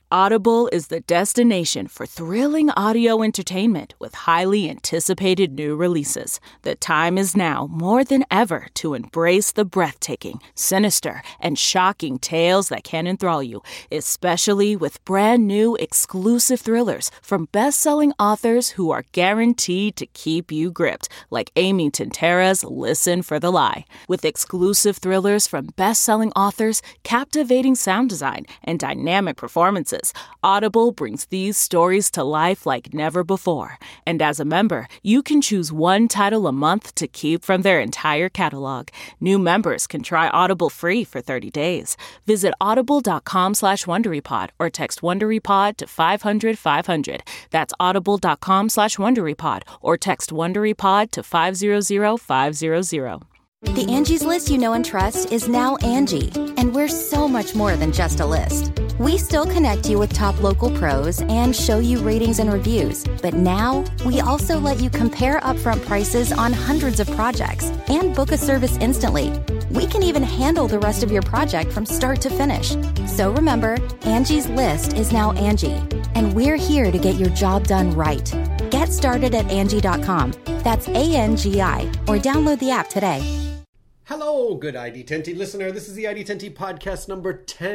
Audible is the destination for thrilling audio entertainment with highly anticipated new releases. The time is now more than ever to embrace the breathtaking, sinister, and shocking tales that can enthrall you, especially with brand new exclusive thrillers from best-selling authors who are guaranteed to keep you gripped, like Amy Tintera's Listen for the Lie. With exclusive thrillers from best-selling authors, captivating sound design, and dynamic performances, Audible brings these stories to life like never before. And as a member, you can choose one title a month to keep from their entire catalog. New members can try Audible free for 30 days. Visit audible.com/WonderyPod or text WonderyPod to 500-500. That's audible.com/WonderyPod or text WonderyPod to 500-500. The Angie's List you know and trust is now Angie, and we're so much more than just a list. We still connect you with top local pros and show you ratings and reviews, but now we also let you compare upfront prices on hundreds of projects and book a service instantly. We can even handle the rest of your project from start to finish. So remember, Angie's List is now Angie, and we're here to get your job done right. Get started at Angie.com. That's ANGI, or download the app today. Hello, good ID10T listener. This is the ID10T podcast number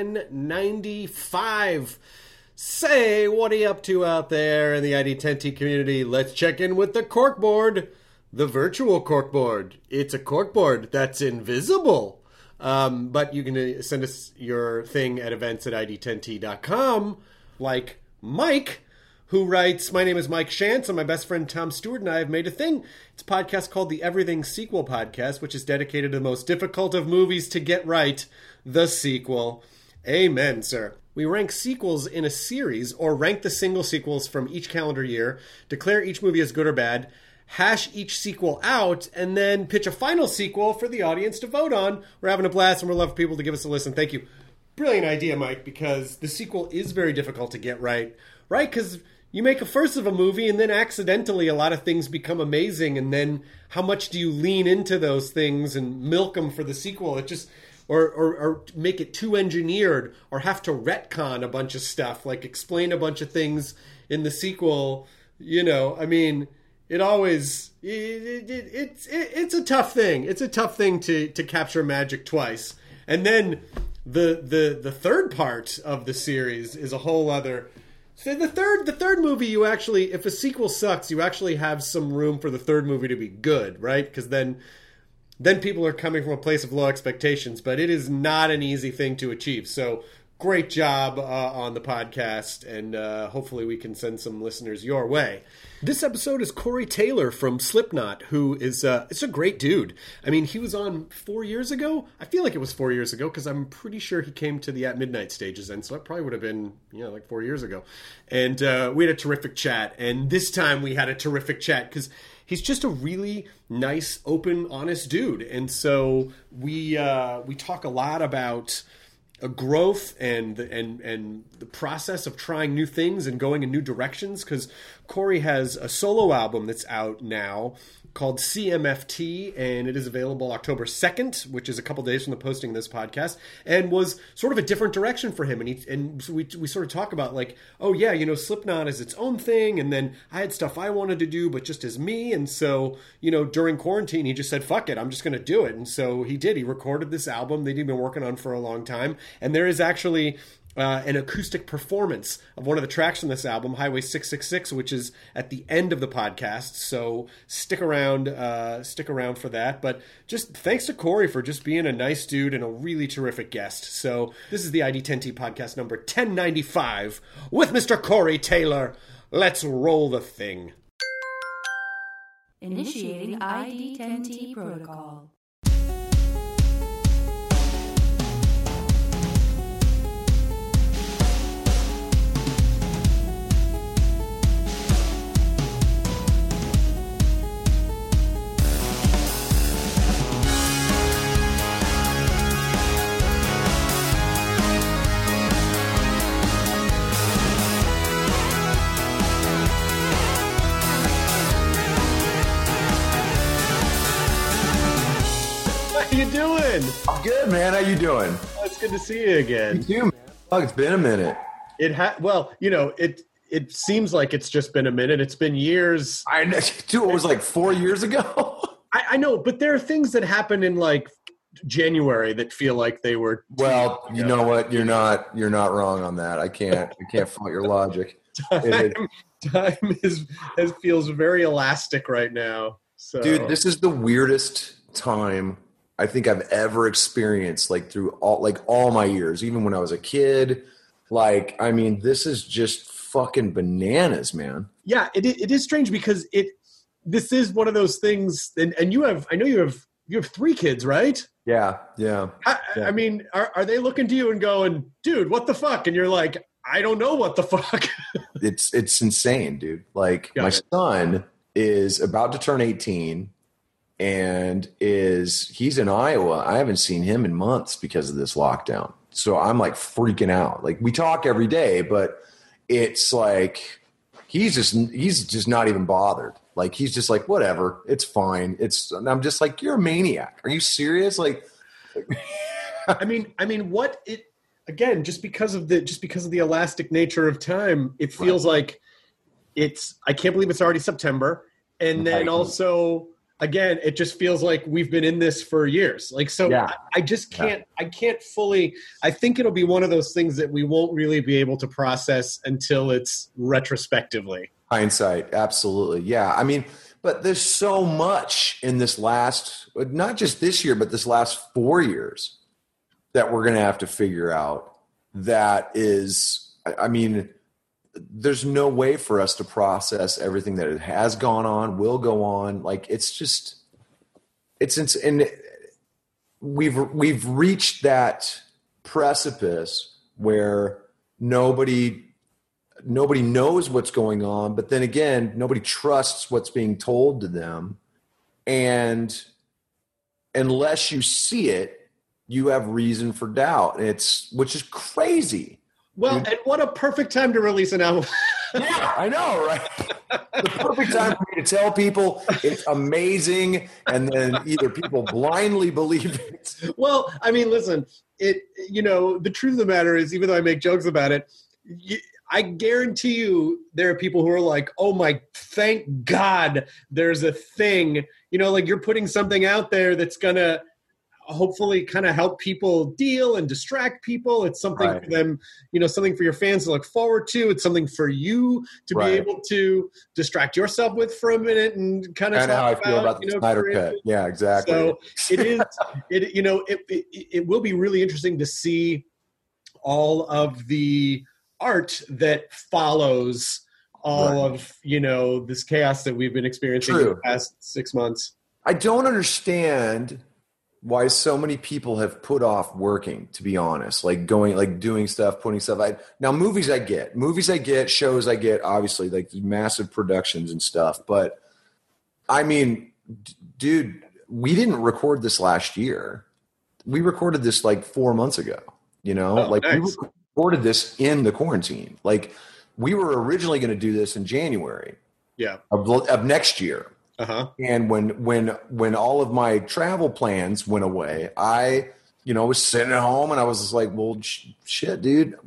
1095. Say, what are you up to out there in the ID10T community? Let's check in with the corkboard, the virtual corkboard. It's a corkboard that's invisible. But you can send us your thing at events@id10t.com, like Mike, who writes, "My name is Mike Shantz, and my best friend Tom Stewart and I have made a thing. It's a podcast called the Everything Sequel Podcast, which is dedicated to the most difficult of movies to get right, the sequel." Amen, sir. We rank sequels in a series, or rank the single sequels from each calendar year, declare each movie as good or bad, hash each sequel out, and then pitch a final sequel for the audience to vote on. We're having a blast, and we're love for people to give us a listen. Thank you. Brilliant idea, Mike, because the sequel is very difficult to get right? Because you make a first of a movie, and then accidentally a lot of things become amazing, and then how much do you lean into those things and milk them for the sequel? It just, or make it too engineered, or have to retcon a bunch of stuff, like explain a bunch of things in the sequel. You know, I mean, it always, it's a tough thing. It's a tough thing to capture magic twice. And then the third part of the series is a whole other. So the third movie, you actually, if a sequel sucks, you actually have some room for the third movie to be good, right? Because then people are coming from a place of low expectations, but it is not an easy thing to achieve. So great job on the podcast, and hopefully we can send some listeners your way. This episode is Corey Taylor from Slipknot, who is it's a great dude. I mean, he was on 4 years ago. I feel like it was 4 years ago, because I'm pretty sure he came to the At Midnight stages, and so it probably would have been, like 4 years ago. And we had a terrific chat, and this time we had a terrific chat, because he's just a really nice, open, honest dude. And so we talk a lot about growth and the process of trying new things and going in new directions, because Corey has a solo album that's out now called CMFT, and it is available October 2nd, which is a couple days from the posting of this podcast, and was sort of a different direction for him. And so we sort of talk about, like, oh yeah, Slipknot is its own thing, and then I had stuff I wanted to do, but just as me. And so, during quarantine, he just said, fuck it, I'm just going to do it. And so he did. He recorded this album that he'd been working on for a long time. And there is actually an acoustic performance of one of the tracks from this album, Highway 666, which is at the end of the podcast. So stick around for that. But just thanks to Corey for just being a nice dude and a really terrific guest. So this is the ID10T podcast number 1095 with Mr. Corey Taylor. Let's roll the thing. Initiating ID10T protocol. How you doing? I'm good, man. How you doing? Oh, it's good to see you again. You too, man. Fuck, it's been a minute. Well, it seems like it's just been a minute. It's been years. I know, dude, it was like 4 years ago. I know, but there are things that happen in like January that feel like they were. Well, you know what? You're not wrong on that. I can't fault your logic. Time feels very elastic right now. So. Dude, this is the weirdest time I think I've ever experienced, like through all my years, even when I was a kid. Like, I mean, this is just fucking bananas, man. Yeah, it is strange because this is one of those things, and I know you have 3 kids, right? Yeah. I mean, are they looking to you and going, dude, what the fuck? And you're like, I don't know what the fuck. It's insane, dude. Like, my son is about to turn 18 and he's in Iowa. I haven't seen him in months because of this lockdown. So I'm like freaking out. Like, we talk every day, but it's like he's just not even bothered. Like, he's just like, whatever, it's fine. And I'm just like, you're a maniac. Are you serious? Like, I mean, again, just because of the elastic nature of time, it feels like I can't believe it's already September. And then also, again, it just feels like we've been in this for years. Like, so yeah. I just can't, I can't fully, I think it'll be one of those things that we won't really be able to process until it's retrospectively. Hindsight. Absolutely. Yeah. I mean, but there's so much in this last, not just this year, but this last 4 years that we're going to have to figure out. That is, I mean, there's no way for us to process everything that it has gone on, will go on. Like, and we've reached that precipice where nobody knows what's going on, but then again, nobody trusts what's being told to them. And unless you see it, you have reason for doubt. Which is crazy. Well, and what a perfect time to release an album. Yeah, I know, right? The perfect time for me to tell people it's amazing, and then either people blindly believe it. Well, I mean, listen, the truth of the matter is, even though I make jokes about it, I guarantee you there are people who are like, oh my, thank God there's a thing. Like, you're putting something out there that's going to hopefully kind of help people deal and distract people. It's something for them, something for your fans to look forward to. It's something for you to be able to distract yourself with for a minute and kind of how I feel about the Snyder Cut. Yeah, exactly. So it will be really interesting to see all of the art that follows all of, this chaos that we've been experiencing in the past 6 months. I don't understand why so many people have put off working, to be honest, doing stuff, putting stuff. Now, movies I get, shows I get, obviously, like massive productions and stuff. But I mean, dude, we didn't record this last year. We recorded this like 4 months ago, nice. We recorded this in the quarantine. Like, we were originally going to do this in January of next year. Uh-huh. And when all of my travel plans went away, I, was sitting at home and I was just like, well, shit, dude,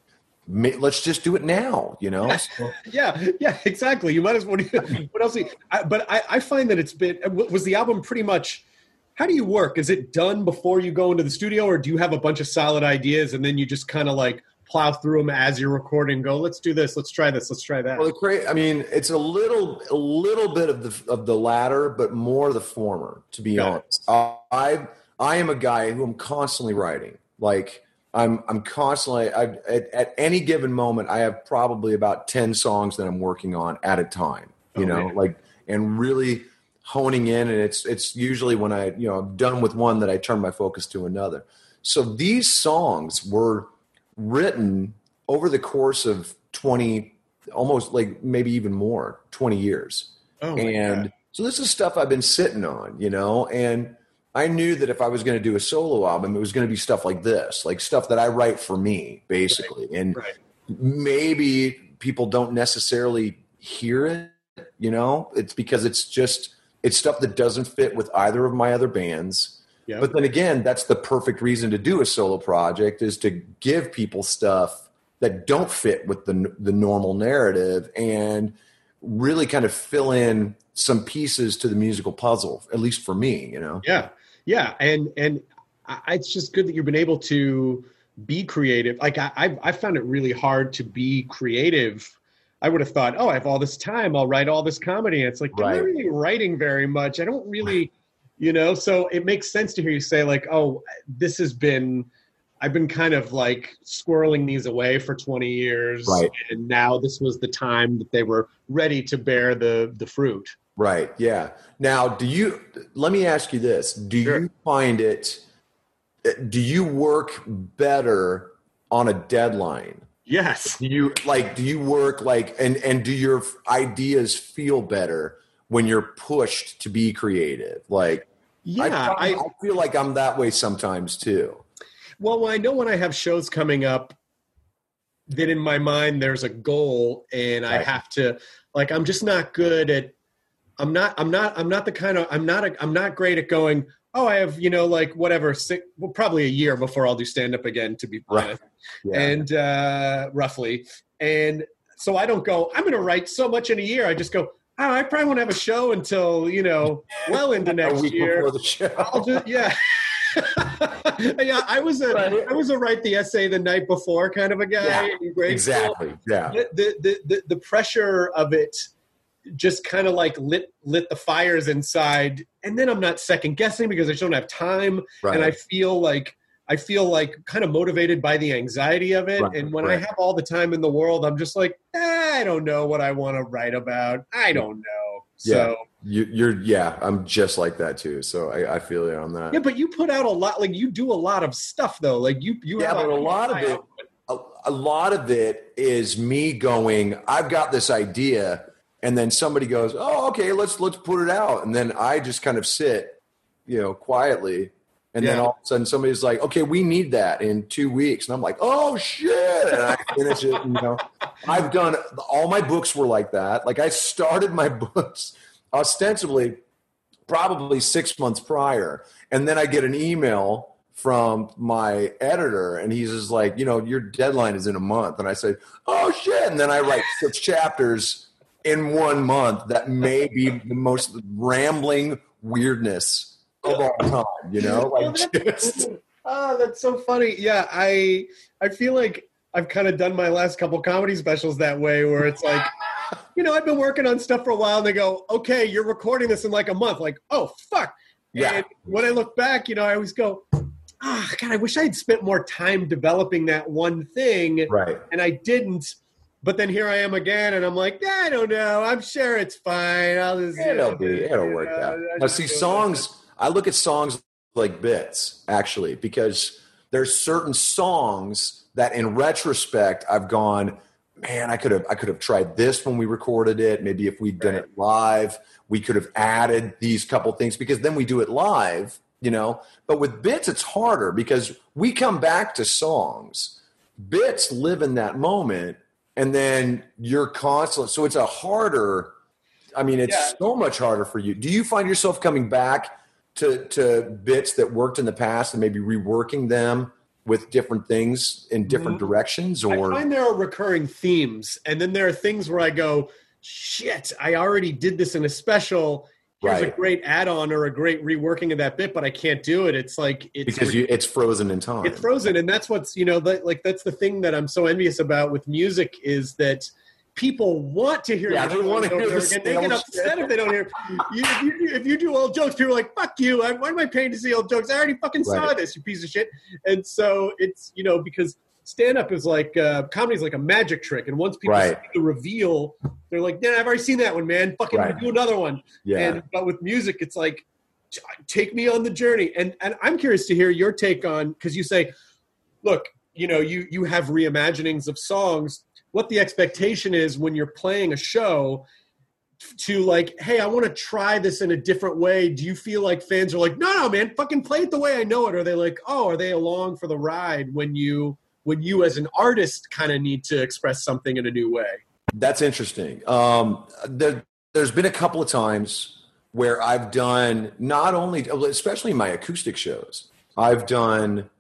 let's just do it now, So. Yeah, exactly. You might as well. What else? But I find that it's been, was the album pretty much, how do you work? Is it done before you go into the studio, or do you have a bunch of solid ideas and then you just kind of like plow through them as you're recording, go, let's do this, let's try this, let's try that? Well, I mean, it's a little bit of the latter, but more the former, to be honest. I am a guy who I'm constantly writing. Like, I'm constantly, at any given moment, I have probably about 10 songs that I'm working on at a time, and really honing in. And it's usually when I'm done with one that I turn my focus to another. So these songs were written over the course of 20, almost like maybe even more, 20 years. Oh, and so this is stuff I've been sitting on, and I knew that if I was going to do a solo album, it was going to be stuff like this, like stuff that I write for me, basically. Right. And maybe people don't necessarily hear it, it's because it's stuff that doesn't fit with either of my other bands. Yep. But then again, that's the perfect reason to do a solo project, is to give people stuff that don't fit with the normal narrative, and really kind of fill in some pieces to the musical puzzle, at least for me, you know? Yeah. It's just good that you've been able to be creative. Like I found it really hard to be creative. I would have thought, I have all this time, I'll write all this comedy. And it's like, I'm not really writing very much. I don't really, so it makes sense to hear you say like, I've been kind of like squirreling these away for 20 years. Right. And now this was the time that they were ready to bear the fruit. Right. Yeah. Now, let me ask you this. Do you work better on a deadline? Yes. Do you work like, and do your ideas feel better when you're pushed to be creative? Like, yeah, I feel like I'm that way sometimes too. Well, I know when I have shows coming up that in my mind there's a goal, and I have to, like, I'm just not good at, I'm not great at going, I have, like whatever, probably a year before I'll do stand up again, to be honest. Yeah. And roughly. And so I don't go, I'm going to write so much in a year. I just go, I probably won't have a show until, well into next a week year. Before the show. Yeah. Yeah, I was a write the essay the night before kind of a guy. Yeah, exactly. Yeah. The pressure of it just kind of like lit the fires inside, and then I'm not second guessing because I just don't have time, and I feel like kind of motivated by the anxiety of it. And when I have all the time in the world, I'm just like, I don't know what I want to write about. I don't know. So I'm just like that too. So I feel you on that. Yeah, but you put out a lot. Like you do a lot of stuff though. Like you have but a lot of it is me going, I've got this idea, and then somebody goes, oh, okay, let's put it out, and then I just kind of sit, quietly. And then all of a sudden somebody's like, okay, we need that in 2 weeks. And I'm like, oh shit. And I finish it. And, I've done, all my books were like that. Like I started my books ostensibly probably 6 months prior. And then I get an email from my editor, and he's just like, your deadline is in a month. And I say, oh shit. And then I write 6 chapters in 1 month that may be the most rambling weirdness of all time, that's so funny. Yeah, I feel like I've kind of done my last couple comedy specials that way, where it's like, I've been working on stuff for a while, and they go, okay, you're recording this in like a month. Like, oh, fuck. Yeah. And when I look back, I always go, God, I wish I had spent more time developing that one thing. Right. And I didn't. But then here I am again, and I'm like, I don't know. I'm sure it's fine. I'll just, it'll work out. Now, see, I look at songs like bits, actually, because there's certain songs that in retrospect I've gone, man, I could have tried this when we recorded it. Maybe if we'd done it live, we could have added these couple things, because then we do it live, But with bits, it's harder because we come back to songs. Bits live in that moment, and then you're constantly, so it's it's so much harder for you. Do you find yourself coming back to bits that worked in the past and maybe reworking them with different things in different directions? Or I find there are recurring themes, and then there are things where I go, shit, I already did this in a special. Here's a great add-on or a great reworking of that bit, but I can't do it. It's like it's frozen in time. It's frozen, and that's what's that's the thing that I'm so envious about with music, is that people want to hear. Yeah, they want to hear the again. They get upset if they don't hear. If you do old jokes, people are like, "Fuck you! Why am I paying to see old jokes? I already fucking saw this, you piece of shit." And so it's because stand-up is like comedy is like a magic trick, and once people see the reveal, they're like, "Yeah, I've already seen that one, man. Fucking do another one." Yeah. But with music, it's like, take me on the journey. And I'm curious to hear your take on, because you say, look, you have reimaginings of songs. What the expectation is when you're playing a show to like, hey, I want to try this in a different way. Do you feel like fans are like, no, man, fucking play it the way I know it? Or are they like, are they along for the ride when you as an artist kind of need to express something in a new way? That's interesting. There's been a couple of times where I've done, not only, especially my acoustic shows, I've done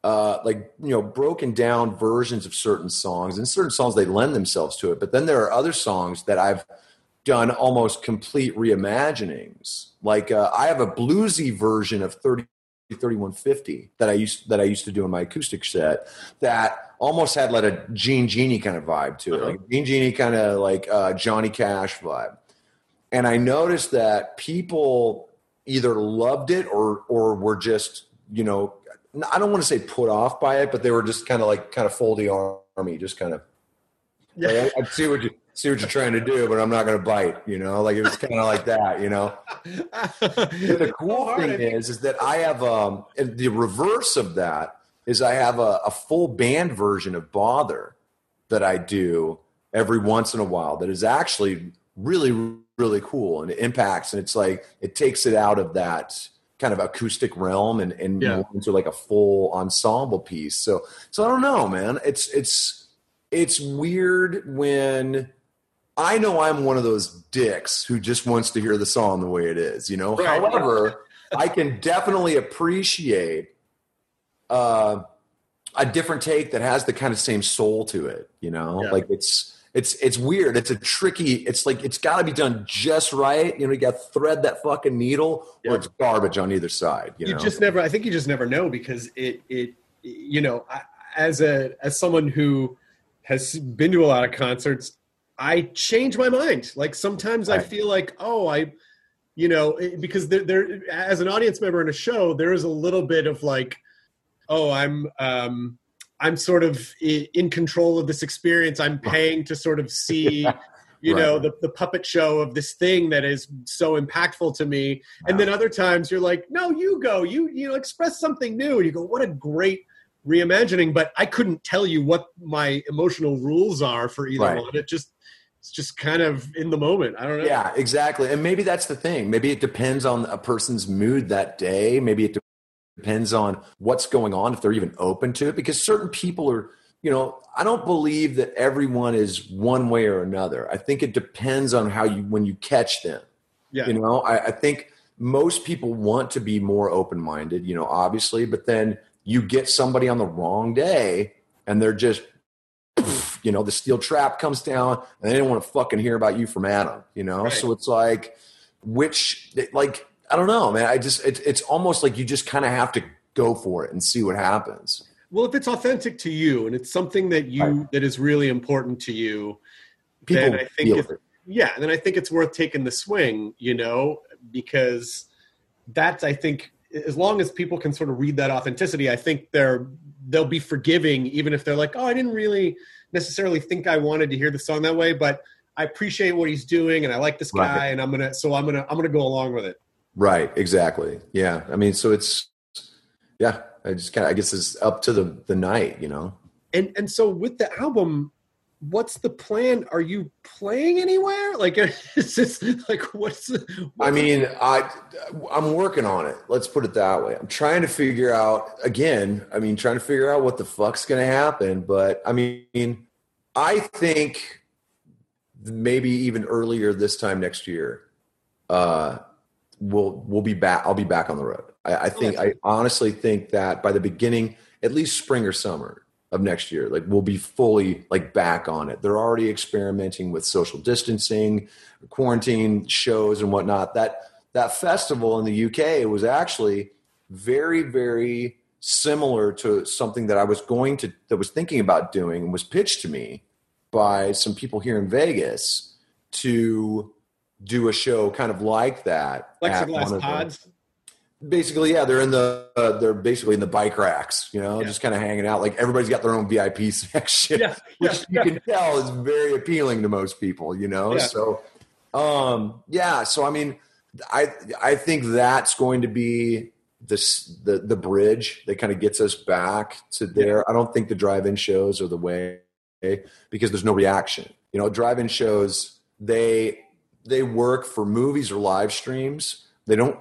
broken down versions of certain songs, and certain songs they lend themselves to it. But then there are other songs that I've done almost complete reimaginings. Like I have a bluesy version of 3150 that I used to do in my acoustic set that almost had like a Gene Genie kind of vibe to it, like Gene Genie kind of like Johnny Cash vibe. And I noticed that people either loved it or were just, I don't want to say put off by it, but they were just kind of fold the army, just kind of. Yeah. Like, I see what you're trying to do, but I'm not going to bite. Like it was kind of like that. But the cool thing is that I have the reverse of that is I have a full band version of Bother that I do every once in a while. That is actually really, really cool, and it impacts, and it's like it takes it out of that kind of acoustic realm and more into like a full ensemble piece. So I don't know, man. It's weird when I know I'm one of those dicks who just wants to hear the song the way it is, Right. However, I can definitely appreciate a different take that has the kind of same soul to it, Like it's weird. It's a tricky. It's like it's got to be done just right. You got to thread that fucking needle, or it's garbage on either side. You just never. I think you just never know because as someone who has been to a lot of concerts, I change my mind. Like sometimes I feel like, because there as an audience member in a show, there is a little bit of like, I'm sort of in control of this experience. I'm paying to sort of see, the puppet show of this thing that is so impactful to me. And then other times you're like, no, you go, you express something new. And you go, what a great reimagining. But I couldn't tell you what my emotional rules are for either one. It's just kind of in the moment. I don't know. Yeah, exactly. And maybe that's the thing. Maybe it depends on a person's mood that day. Maybe it depends on what's going on, if they're even open to it, because certain people are, I don't believe that everyone is one way or another. I think it depends on when you catch them. Yeah. I think most people want to be more open-minded, obviously, but then you get somebody on the wrong day and they're just, the steel trap comes down and they don't want to fucking hear about you from Adam, Right. So it's like, I don't know, man. It's almost like you just kind of have to go for it and see what happens. Well, if it's authentic to you and it's something that that is really important to you, then I think then I think it's worth taking the swing, because that's, I think, as long as people can sort of read that authenticity, I think they'll be forgiving, even if they're like, I didn't really necessarily think I wanted to hear the song that way, but I appreciate what he's doing and I like this guy, and I'm gonna go along with it. Right. Exactly. Yeah. I mean, so it's, I guess it's up to the night, And so with the album, what's the plan? Are you playing anywhere? Like, it's just like, I mean, I'm working on it. Let's put it that way. I'm trying to figure out what the fuck's going to happen. But I mean, I think maybe even earlier this time next year, we'll be back. I'll be back on the road. I honestly think that by the beginning, at least spring or summer of next year, like we'll be fully like back on it. They're already experimenting with social distancing, quarantine shows and whatnot. That festival in the UK was actually very, very similar to something that I was thinking about doing and was pitched to me by some people here in Vegas to do a show kind of like that. Plexiglass pods? Basically, yeah, they're basically in the bike racks, just kind of hanging out. Like everybody's got their own VIP section, which you can tell is very appealing to most people, Yeah. So, So I mean, I think that's going to be the bridge that kind of gets us back to there. I don't think the drive-in shows are the way, because there's no reaction. Drive-in shows they work for movies or live streams. They don't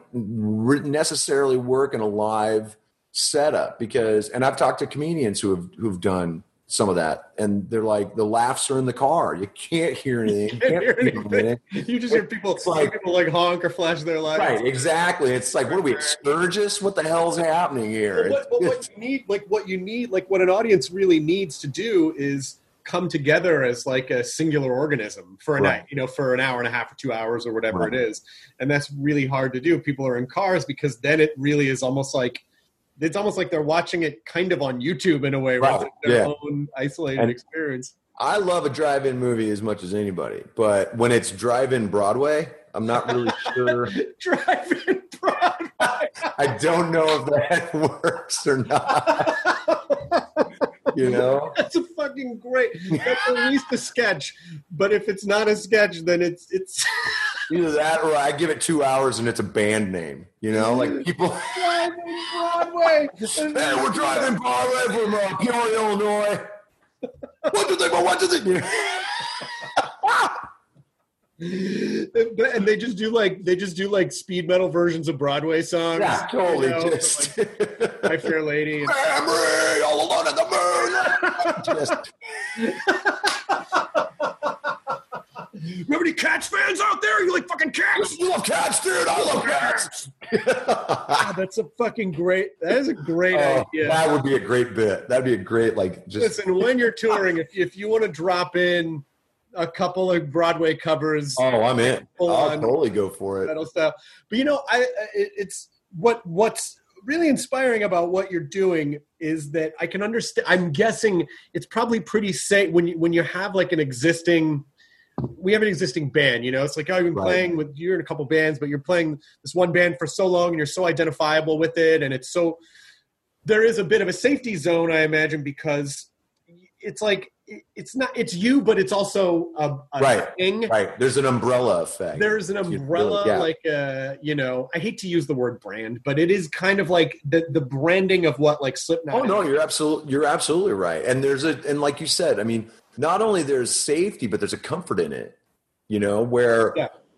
necessarily work in a live setup and I've talked to comedians who've done some of that, and they're like, the laughs are in the car. You can't hear anything. You can't hear anything. You just hear people like honk or flash their lights. Right, exactly. It's like, what are we, at Sturgis? What the hell's happening here? What you need, what an audience really needs to do is come together as like a singular organism for a night, for an hour and a half or 2 hours or whatever it is. And that's really hard to do if people are in cars, because then it really is almost like they're watching it kind of on YouTube in a way, rather than their own isolated experience. I love a drive-in movie as much as anybody, but when it's drive-in Broadway, I'm not really sure. Drive-in Broadway. I don't know if that works or not. That's a fucking great. That's at least a sketch. But if it's not a sketch, then it's either that or I give it 2 hours and it's a band name. Like people. Driving Broadway. Hey, we're driving Broadway from Peoria, Illinois. What do you think? What do you think? And they just do like speed metal versions of Broadway songs. Yeah, totally. Just like My Fair Lady. Memory, all alone at the moon. Remember any Cats fans out there? You like fucking cats? You love cats, dude. I love cats. That's a fucking great. That is a great idea. That would be a great bit. That'd be a great Listen, when you're touring, if you want to drop in a couple of Broadway covers. Oh, I'm in. I'll totally go for it. Metal stuff. But it's what's really inspiring about what you're doing is that I can understand. I'm guessing it's probably pretty safe when you have like an existing. We have an existing band, It's like, you've been playing with. You're in a couple bands, but you're playing this one band for so long, and you're so identifiable with it, and it's so. There is a bit of a safety zone, I imagine, because it's like. It's you, but it's also a thing. Right. There's an umbrella effect. There's an umbrella, I hate to use the word brand, but it is kind of like the branding of what like Slipknot. Oh no, you're absolutely right. And and like you said, I mean, not only there's safety, but there's a comfort in it. Where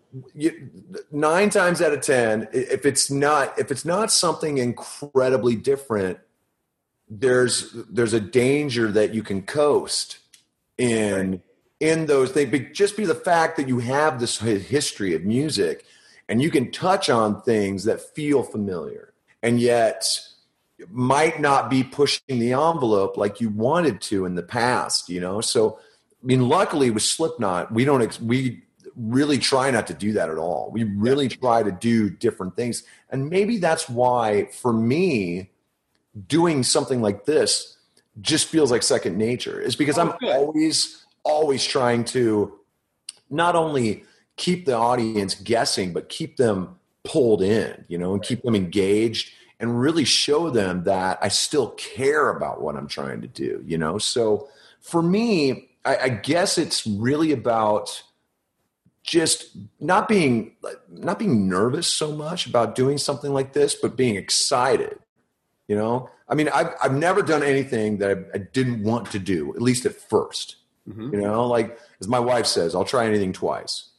9 times out of 10, if it's not something incredibly different, there's a danger that you can coast in those things. But just be the fact that you have this history of music and you can touch on things that feel familiar and yet might not be pushing the envelope like you wanted to in the past, So, I mean, luckily with Slipknot, we really try not to do that at all. We really try to do different things. And maybe that's why, for me, doing something like this just feels like second nature, is because I'm always trying to not only keep the audience guessing, but keep them pulled in, and keep them engaged and really show them that I still care about what I'm trying to do, So for me, I guess it's really about just not being nervous so much about doing something like this, but being excited. I mean, I've never done anything that I didn't want to do, at least at first. Mm-hmm. Like as my wife says, I'll try anything twice.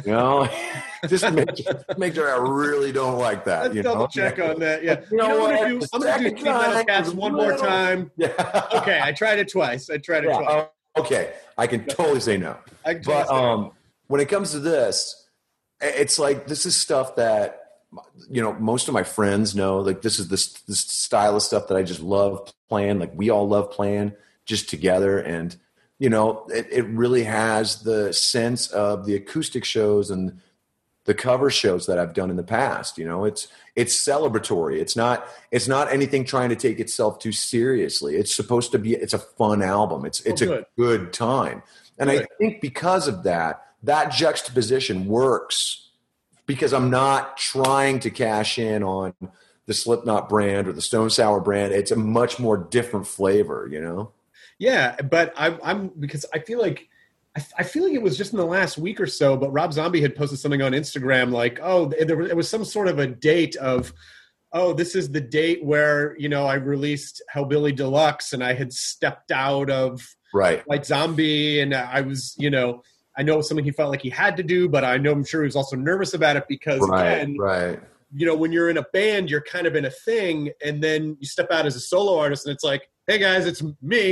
Just make sure I really don't like that. Let's double check on that. Yeah, I'm gonna do Speed Metal Cats one more time. Yeah. Okay, I tried it twice. Okay, I can totally say no. But when it comes to this, it's like this is stuff that. Most of my friends know, like this is this style of stuff that I just love playing. Like we all love playing just together. And, it really has the sense of the acoustic shows and the cover shows that I've done in the past. It's celebratory. It's not anything trying to take itself too seriously. It's supposed to be, it's a fun album. It's a good time. And I think because of that juxtaposition works. Because I'm not trying to cash in on the Slipknot brand or the Stone Sour brand. It's a much more different flavor, Yeah, but I'm because I feel like it was just in the last week or so, but Rob Zombie had posted something on Instagram like, it was some sort of a date of, this is the date where, I released Hellbilly Deluxe and I had stepped out of White Zombie and I was, I know it was something he felt like he had to do, but I'm sure he was also nervous about it because, when you're in a band, you're kind of in a thing, and then you step out as a solo artist, and it's like, hey, guys, it's me.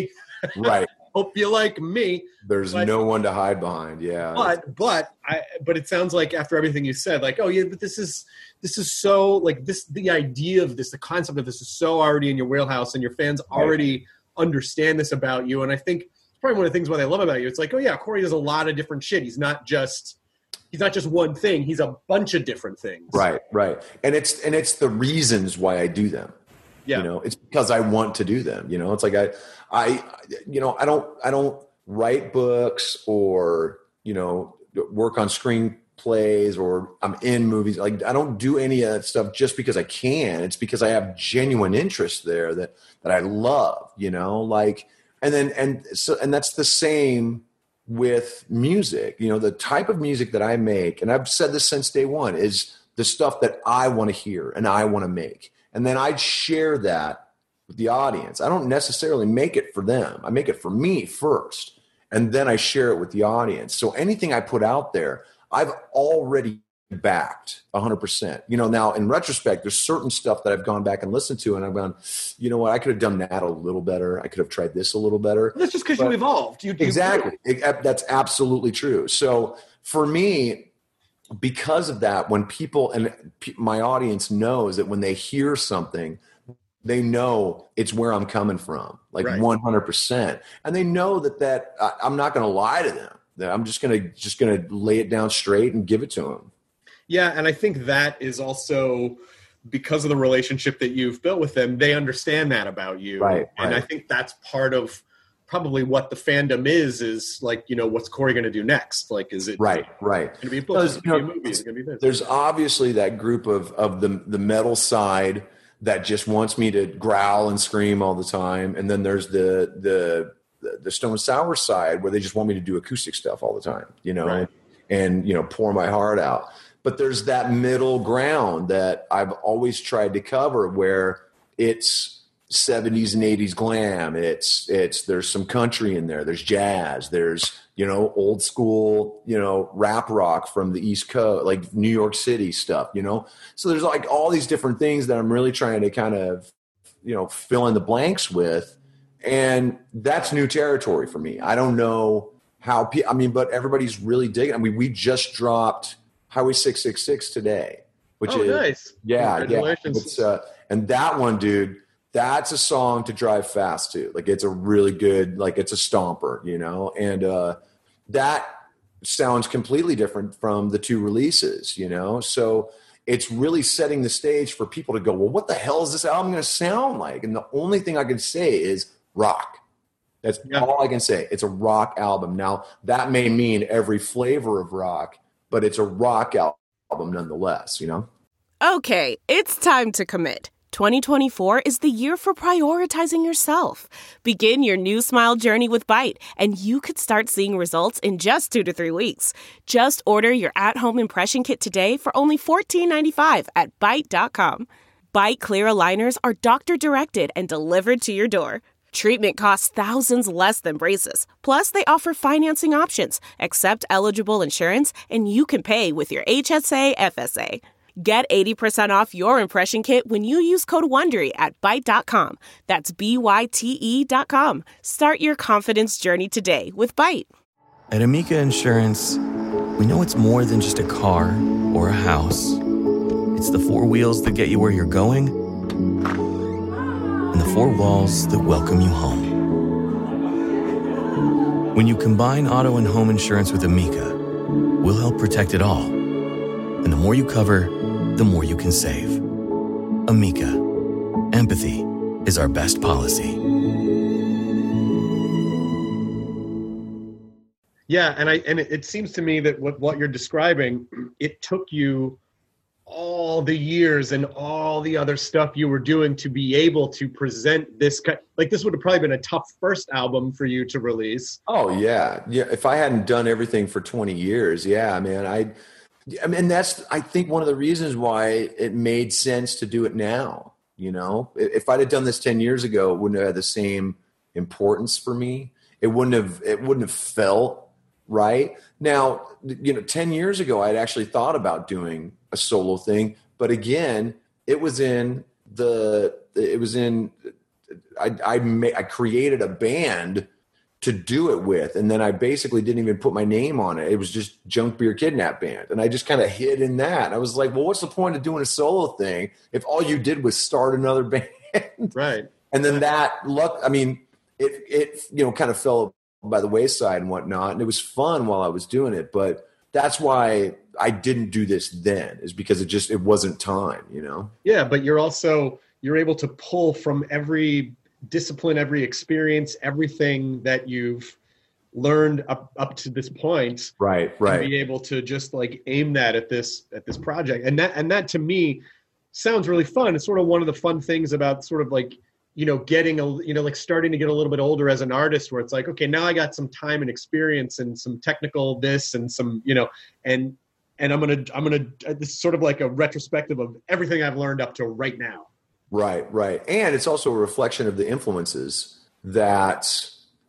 Right. Hope you like me. There's no one to hide behind. Yeah. But it sounds like after everything you said, like, oh yeah, but this is so like the idea of this, the concept of this is so already in your wheelhouse, and your fans already understand this about you. And I think it's probably one of the things what I love about you. It's like, oh yeah, Corey does a lot of different shit. He's not just one thing. He's a bunch of different things. Right. And it's the reasons why I do them. Yeah. It's because I want to do them. It's like I don't write books or, work on screenplays or I'm in movies. Like I don't do any of that stuff just because I can. It's because I have genuine interest there that I love, and that's the same with music. The type of music that I make, and I've said this since day one, is the stuff that I want to hear and I want to make. And then I'd share that with the audience. I don't necessarily make it for them. I make it for me first, and then I share it with the audience. So anything I put out there, I've already backed 100%. Now in retrospect, there's certain stuff that I've gone back and listened to, and I've gone, you know what, I could have done that a little better. I could have tried this a little better. That's just because you evolved. Exactly. That's absolutely true. So for me, because of that, when people and my audience knows that when they hear something, they know it's where I'm coming from, like 100%. And they know that I'm not going to lie to them. That I'm just going to lay it down straight and give it to them. Yeah. And I think that is also because of the relationship that you've built with them. They understand that about you. Right. And I think that's part of probably what the fandom is like, what's Corey going to do next? Like, is it right? Going to be a book? Is it going to be a movie? Is it going to be this? There's obviously that group of the metal side that just wants me to growl and scream all the time, and then there's the Stone Sour side where they just want me to do acoustic stuff all the time, right. and pour my heart out. But there's that middle ground that I've always tried to cover, where it's 70s and 80s glam. There's some country in there. There's jazz. There's, old school, rap rock from the East Coast, like New York City stuff, So there's like all these different things that I'm really trying to kind of, fill in the blanks with. And that's new territory for me. I don't know how, but everybody's really digging. We just dropped Highway 666 today, which is nice. Yeah. Congratulations. And that one, dude, that's a song to drive fast to. Like it's a really good, like it's a stomper, and that sounds completely different from the two releases, So it's really setting the stage for people to go, well, what the hell is this album going to sound like? And the only thing I can say is rock. That's all I can say. It's a rock album. Now, that may mean every flavor of rock, but it's a rock album nonetheless, Okay, it's time to commit. 2024 is the year for prioritizing yourself. Begin your new smile journey with Byte, and you could start seeing results in just 2 to 3 weeks. Just order your at-home impression kit today for only $14.95 at Byte.com. Byte Clear aligners are doctor-directed and delivered to your door. Treatment costs thousands less than braces. Plus, they offer financing options, accept eligible insurance, and you can pay with your HSA FSA. Get 80% off your impression kit when you use code WONDERY at Byte.com. That's BYTE.com. Start your confidence journey today with Byte. At Amica Insurance, we know it's more than just a car or a house. It's the 4 wheels that get you where you're going and the 4 walls that welcome you home. When you combine auto and home insurance with Amica, we'll help protect it all. And the more you cover, the more you can save. Amica. Empathy is our best policy. Yeah, and it seems to me that what you're describing, it took you all the years and all the other stuff you were doing to be able to present this. Like this would have probably been a tough first album for you to release. Oh yeah. If I hadn't done everything for 20 years, man, that's, I think, one of the reasons why it made sense to do it now. If I'd have done this 10 years ago, it wouldn't have had the same importance for me. It wouldn't have felt right. Now, 10 years ago, I'd actually thought about doing a solo thing, but again, I created a band to do it with. And then I basically didn't even put my name on it. It was just Junk Beer Kidnap Band. And I just kind of hid in that. I was like, well, what's the point of doing a solo thing if all you did was start another band? Right. And then it kind of fell by the wayside and whatnot. And it was fun while I was doing it. But that's why I didn't do this then, is because it wasn't time, Yeah. But you're able to pull from every discipline, every experience, everything that you've learned up to this point, right, and be able to just like aim that at this project. And that to me sounds really fun. It's sort of one of the fun things about sort of like, getting like starting to get a little bit older as an artist, where it's like, okay, now I got some time and experience and some technical this and some, and I'm going to, this is sort of like a retrospective of everything I've learned up to right now. Right. And it's also a reflection of the influences that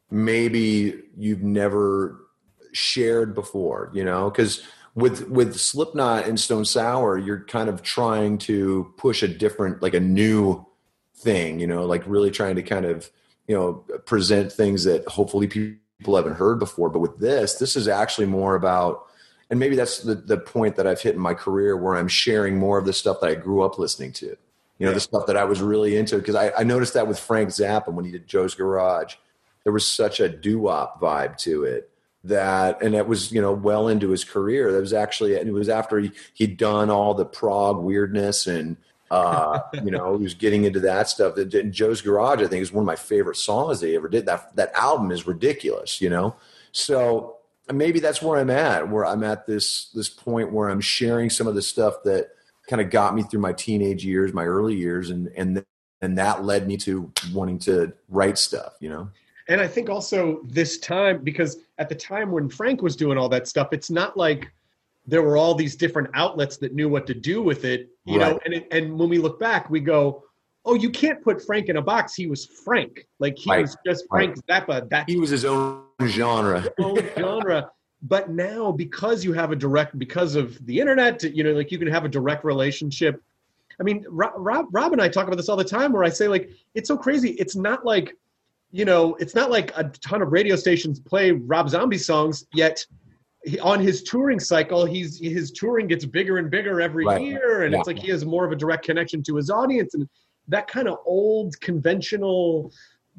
maybe you've never shared before, because with Slipknot and Stone Sour, you're kind of trying to push a new thing, like really trying to kind of, present things that hopefully people haven't heard before. But with this is actually more about, and maybe that's the point that I've hit in my career, where I'm sharing more of the stuff that I grew up listening to. The stuff that I was really into, because I noticed that with Frank Zappa when he did Joe's Garage, there was such a doo-wop vibe to it and that was, well into his career. That was it was after he'd done all the prog weirdness and, he was getting into that stuff. And Joe's Garage, I think, is one of my favorite songs they ever did. That album is ridiculous, So maybe that's where I'm at this point where I'm sharing some of the stuff that kind of got me through my teenage years, my early years, and that led me to wanting to write stuff, And I think also this time, because at the time when Frank was doing all that stuff, it's not like there were all these different outlets that knew what to do with it, and when we look back, we go, oh, you can't put Frank in a box. He was Frank. Like he was just Frank Zappa. He was his own genre. But now, because you have because of the internet, like you can have a direct relationship. I mean, Rob and I talk about this all the time, where I say, like, it's so crazy. It's not like, it's not like a ton of radio stations play Rob Zombie songs, yet on his touring cycle, his touring gets bigger and bigger every year. And it's like he has more of a direct connection to his audience. And that kind of old conventional,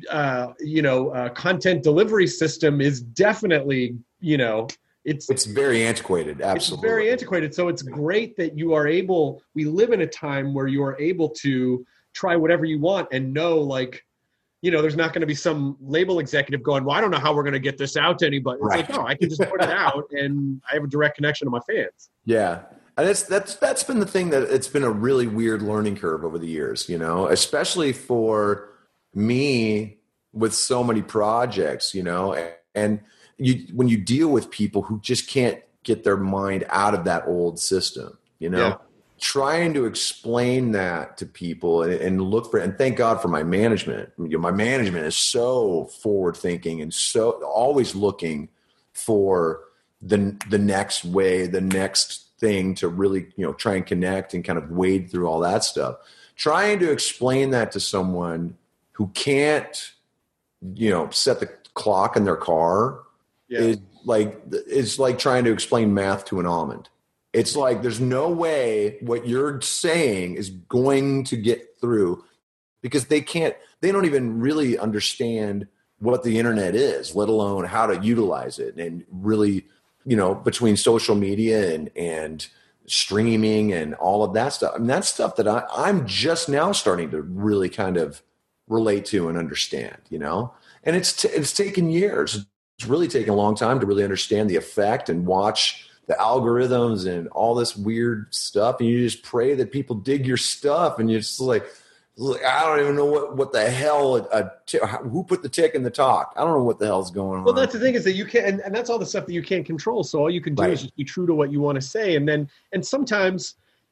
content delivery system is definitely, it's very antiquated. Absolutely. It's very antiquated. So it's great that we live in a time where you are able to try whatever you want and know, like, there's not going to be some label executive going, well, I don't know how we're going to get this out to anybody. It's like, no, I can just put it out and I have a direct connection to my fans. Yeah. And that's been the thing that it's been a really weird learning curve over the years, especially for me with so many projects, and when you deal with people who just can't get their mind out of that old system, trying to explain that to people and look for, and thank God for my management. My management is so forward thinking and so always looking for the next way, the next thing to really, try and connect and kind of wade through all that stuff. Trying to explain that to someone who can't, set the clock in their car is like trying to explain math to an almond. It's like there's no way what you're saying is going to get through, because they don't even really understand what the internet is, let alone how to utilize it. And really, between social media and streaming and all of that stuff. I mean, that's stuff that I'm just now starting to really kind of relate to and understand, and it's taken years. It's really taken a long time to really understand the effect and watch the algorithms and all this weird stuff. And you just pray that people dig your stuff. And you're just like, I don't even know what the hell, who put the tick in the talk. I don't know what the hell's going on. Well, that's the thing, is that you can't, and that's all the stuff that you can't control. So all you can do is just be true to what you want to say. And sometimes,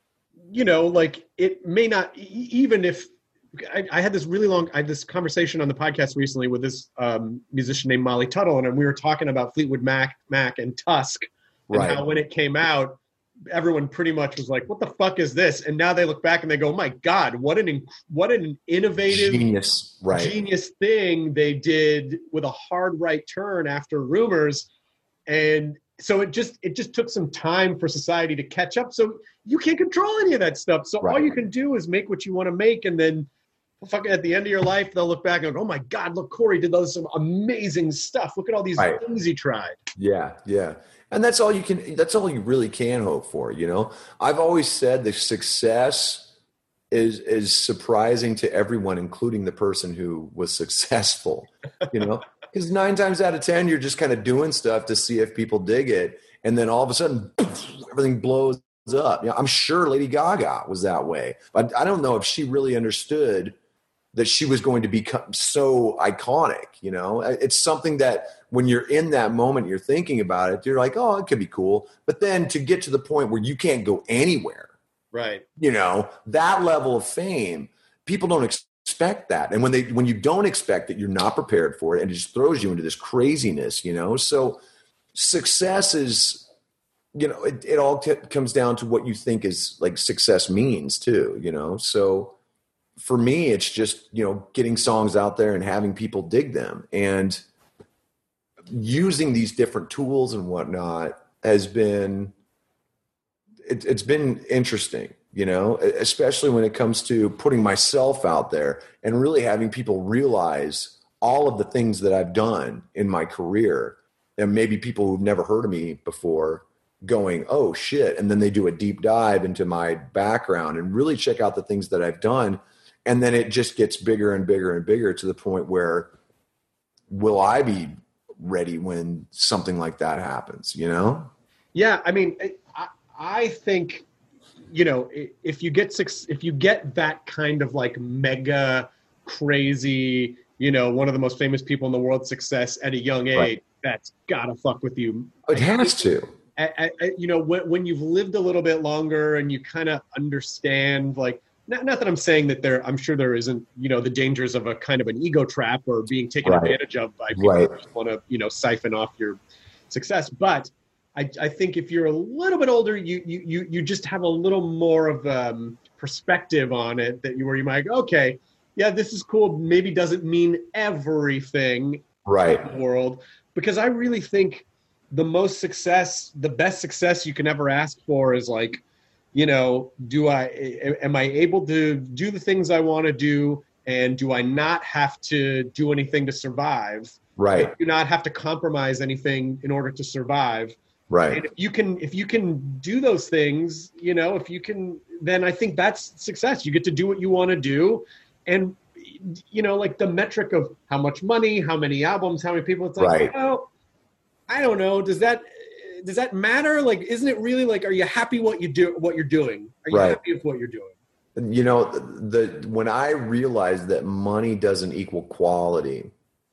like it may not, even if, I had this conversation on the podcast recently with this musician named Molly Tuttle, and we were talking about Fleetwood Mac and Tusk, and how when it came out, everyone pretty much was like, what the fuck is this? And now they look back and they go, oh my God, what an innovative genius thing they did with a hard right turn after Rumors. And so it just took some time for society to catch up. So you can't control any of that stuff. So all you can do is make what you want to make. And then fucking at the end of your life, they'll look back and go, oh my God, look, Corey did some amazing stuff. Look at all these things he tried. Yeah. Yeah. And that's all you really can hope for. You know, I've always said the success is surprising to everyone, including the person who was successful, you know, because 9 times out of 10, you're just kind of doing stuff to see if people dig it. And then all of a sudden, everything blows up. You know, I'm sure Lady Gaga was that way, but I don't know if she really understood that she was going to become so iconic. You know, it's something that when you're in that moment, you're thinking about it, you're like, oh, it could be cool. But then to get to the point where you can't go anywhere, right? You know, that level of fame, people don't expect that. And when you don't expect it, you're not prepared for it. And it just throws you into this craziness, you know? So success is, you know, it all comes down to what you think is like success means too, you know? So for me, it's just, you know, getting songs out there and having people dig them, and using these different tools and whatnot has been, it's been interesting, you know, especially when it comes to putting myself out there and really having people realize all of the things that I've done in my career. And maybe people who've never heard of me before going, oh shit. And then they do a deep dive into my background and really check out the things that I've done. And then it just gets bigger and bigger and bigger to the point where, will I be ready when something like that happens, you know? Yeah. I mean, I think, you know, if you get that kind of like mega crazy, you know, one of the most famous people in the world success at a young age, that's gotta fuck with you. It has to. You know, when you've lived a little bit longer and you kind of understand, like, not that I'm saying that I'm sure there isn't, you know, the dangers of a kind of an ego trap or being taken advantage of by people who just want to, you know, siphon off your success. But I think if you're a little bit older, you just have a little more of perspective on it, where you might go, okay, yeah, this is cool. Maybe doesn't mean everything in the world, because I really think the best success you can ever ask for is like, you know, am I able to do the things I want to do? And do I not have to do anything to survive? Right. Do not have to compromise anything in order to survive. Right. And if you can do those things, you know, then I think that's success. You get to do what you want to do. And, you know, like the metric of how much money, how many albums, how many people, it's like, well, I don't know. Does that matter? Like, isn't it really like, are you happy what you're doing? Are you happy with what you're doing? You know, when I realized that money doesn't equal quality,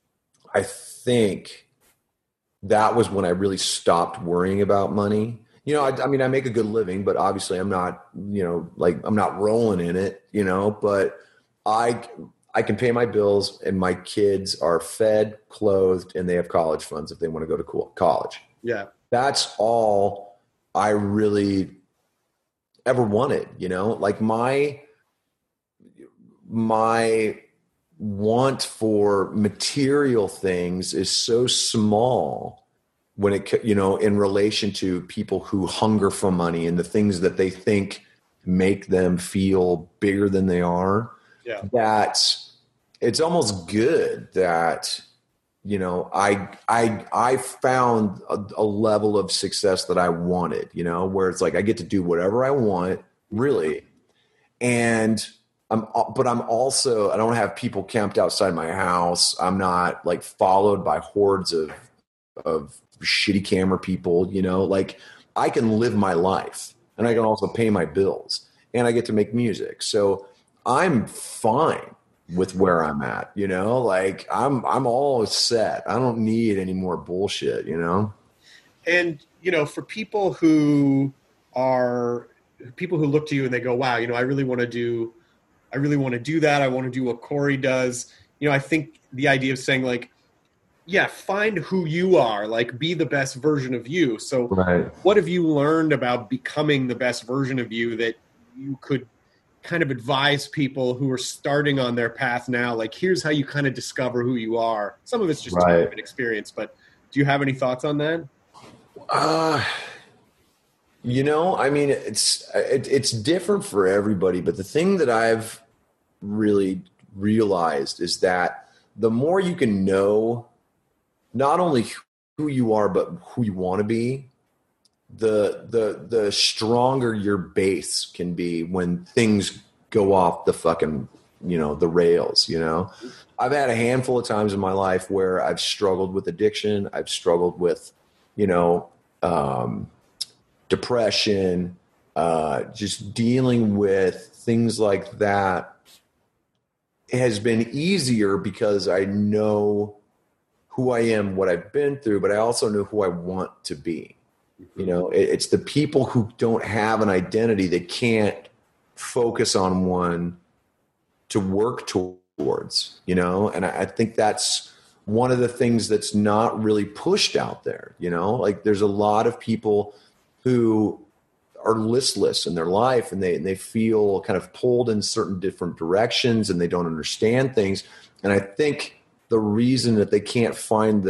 I think that was when I really stopped worrying about money. You know, I mean, I make a good living, but obviously I'm not, you know, like I'm not rolling in it, you know, but I can pay my bills and my kids are fed, clothed, and they have college funds if they want to go to college. Yeah. That's all I really ever wanted, you know, like my want for material things is so small when it, you know, in relation to people who hunger for money and the things that they think make them feel bigger than they are. Yeah. That it's almost good that, you know, I found a level of success that I wanted, you know, where it's like I get to do whatever I want, really. And I'm also, I don't have people camped outside my house. I'm not like followed by hordes of shitty camera people, you know, like I can live my life and I can also pay my bills and I get to make music. So I'm fine with where I'm at, you know, like I'm all set. I don't need any more bullshit, you know? And, you know, for people who look to you and they go, wow, you know, I really want to do that. I want to do what Corey does. You know, I think the idea of saying like, find who you are, like be the best version of you. So Right. what have you learned about becoming the best version of you that you could kind of advise people who are starting on their path now? Like, here's how you kind of discover who you are. Some of it's just time and experience, but do you have any thoughts on that? I mean, it's different for everybody, but the thing that I've really realized is that the more you can know not only who you are, but who you want to be, the stronger your base can be when things go off the fucking, the rails, I've had a handful of times in my life where I've struggled with addiction. I've struggled with, depression, just dealing with things like that. It has been easier because I know who I am, what I've been through, but I also know who I want to be. It's the people who don't have an identity that can't focus on one to work towards, and I think that's one of the things that's not really pushed out there, like there's a lot of people who are listless in their life and they feel kind of pulled in certain different directions and they don't understand things. And I think the reason that they can't find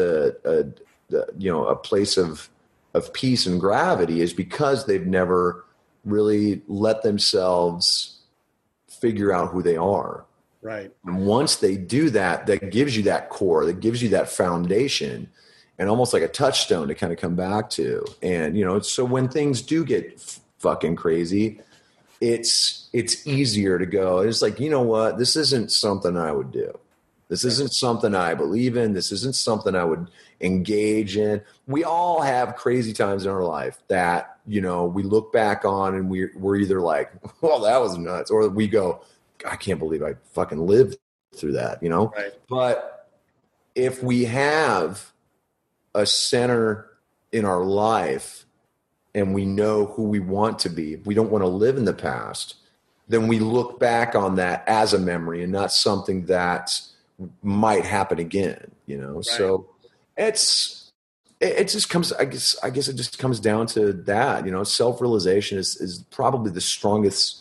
a place of peace and gravity is because they've never really let themselves figure out who they are. Right. And once they do that, that gives you that core, that gives you that foundation and almost like a touchstone to kind of come back to. And, so when things do get fucking crazy, it's easier to go. It's like, you know what? This isn't something I would do. This isn't something I believe in. This isn't something I would engage in. We all have crazy times in our life that, we look back on and we're either like, well, that was nuts. Or we go, I can't believe I fucking lived through that, Right. But if we have a center in our life and we know who we want to be, we don't want to live in the past, then we look back on that as a memory and not something that might happen again, Right. So it just comes, I guess it just comes down to that, self-realization is probably the strongest,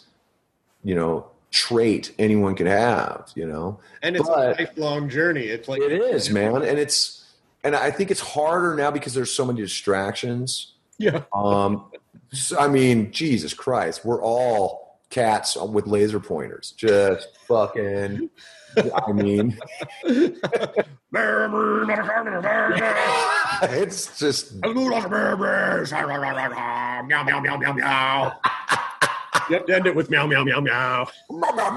trait anyone could have, And it's a lifelong journey. It's like, it is, man. And I think it's harder now because there's so many distractions. Yeah. I mean, Jesus Christ, we're all cats with laser pointers. Just fucking, I mean. It's just. Meow, meow, meow, meow. You have to end it with meow, meow, meow, meow. Meow, meow,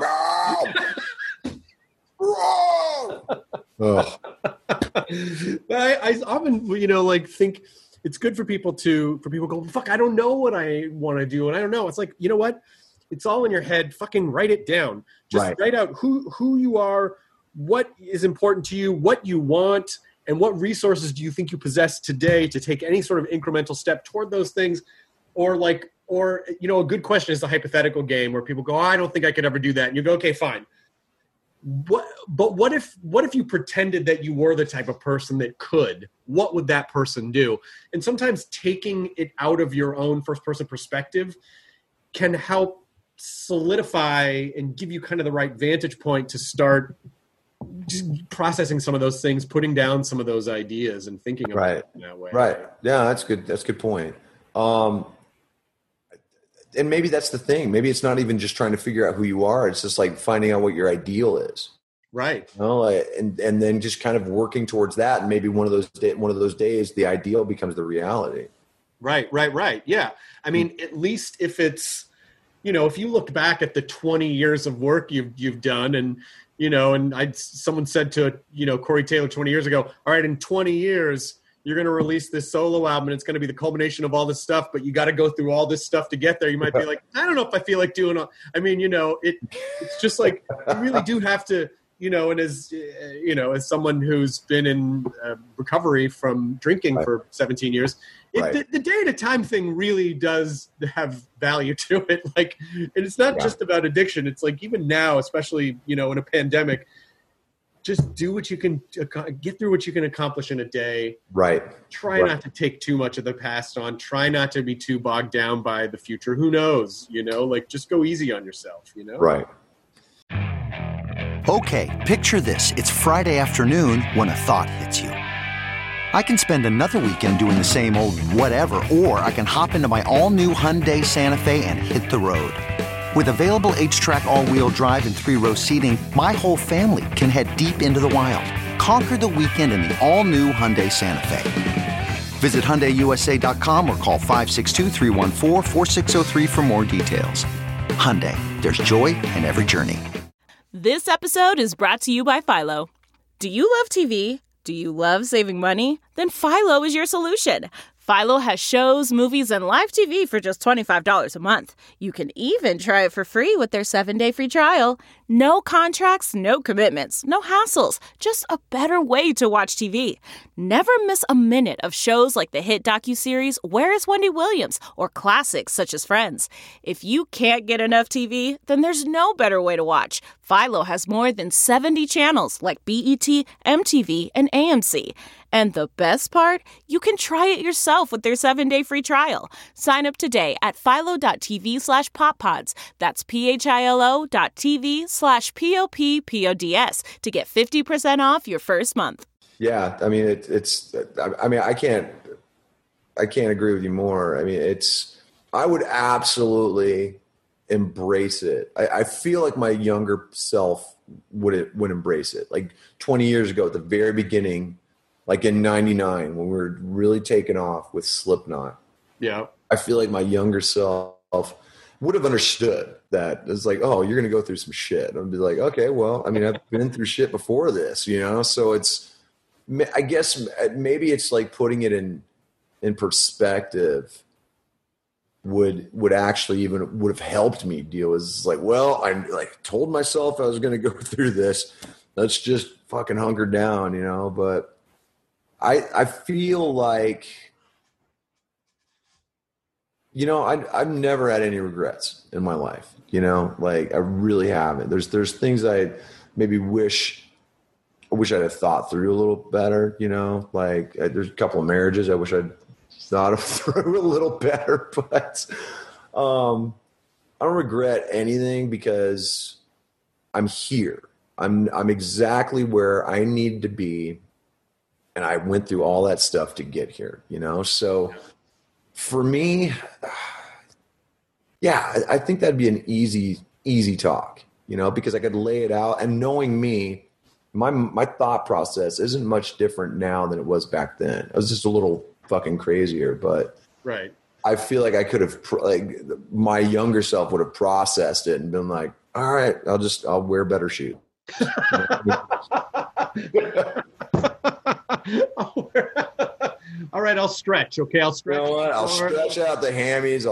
meow. I often, think it's good for people go, fuck, I don't know what I want to do. And I don't know. It's like, you know what? It's all in your head. Fucking write it down. Just write out who you are, what is important to you, what you want, and what resources do you think you possess today to take any sort of incremental step toward those things. Or a good question is the hypothetical game where people go, oh, I don't think I could ever do that. And you go, okay, fine. What if you pretended that you were the type of person that could? What would that person do? And sometimes taking it out of your own first-person perspective can help solidify and give you kind of the right vantage point to start just processing some of those things, putting down some of those ideas and thinking about it in that way. Right. Yeah, that's good. That's a good point. And maybe that's the thing. Maybe it's not even just trying to figure out who you are. It's just like finding out what your ideal is. Right. And then just kind of working towards that. And maybe one of those days, the ideal becomes the reality. Right. Yeah. I mean, at least if it's, if you looked back at the 20 years of work you've done and, someone said to, Corey Taylor 20 years ago, all right, in 20 years, you're going to release this solo album and it's going to be the culmination of all this stuff, but you got to go through all this stuff to get there. You might be like, I don't know if I feel like doing all, I mean, it's just like, you really do have to, and as someone who's been in recovery from drinking for 17 years, the day at a time thing really does have value to it. Like, and it's not just about addiction. It's like, even now, especially, in a pandemic, just do what you can, get through what you can accomplish in a day. Right. Try not to take too much of the past on. Try not to be too bogged down by the future. Who knows? Like just go easy on yourself, Right. Okay, picture this. It's Friday afternoon when a thought hits you. I can spend another weekend doing the same old whatever, or I can hop into my all-new Hyundai Santa Fe and hit the road. With available H-Track all-wheel drive and 3-row seating, my whole family can head deep into the wild. Conquer the weekend in the all-new Hyundai Santa Fe. Visit HyundaiUSA.com or call 562-314-4603 for more details. Hyundai, there's joy in every journey. This episode is brought to you by Philo. Do you love TV? Do you love saving money? Then Philo is your solution. Philo has shows, movies, and live TV for just $25 a month. You can even try it for free with their 7-day free trial. No contracts, no commitments, no hassles. Just a better way to watch TV. Never miss a minute of shows like the hit docuseries Where is Wendy Williams? Or classics such as Friends. If you can't get enough TV, then there's no better way to watch. Philo has more than 70 channels like BET, MTV, and AMC. And the best part? You can try it yourself with their 7-day free trial. Sign up today at philo.tv/poppods. That's philo.tv/POPPODS to get 50% off your first month. Yeah. I mean, I can't agree with you more. I mean, I would absolutely embrace it. I feel like my younger self would embrace it. Like 20 years ago at the very beginning, like in 99, when we were really taking off with Slipknot. Yeah. I feel like my younger self would have understood that. It's like, oh, you're going to go through some shit. I'd be like, okay, well, I mean, I've been through shit before this, So I guess maybe it's like putting it in perspective would actually even would have helped me deal. It's like, well, I like told myself I was going to go through this. Let's just fucking hunker down, but I feel like, I've never had any regrets in my life, like I really haven't. There's things I maybe wish I'd have thought through a little better, like there's a couple of marriages I wish I'd thought of through a little better, but I don't regret anything because I'm here. I'm exactly where I need to be. And I went through all that stuff to get here, So for me, yeah, I think that'd be an easy talk, because I could lay it out. And knowing me, my thought process isn't much different now than it was back then. I was just a little fucking crazier, but right. I feel like I could have, my younger self would have processed it and been like, all right, I'll wear better shoes. All right, I'll stretch. Okay, I'll stretch. You know what? I'll stretch out the hammies.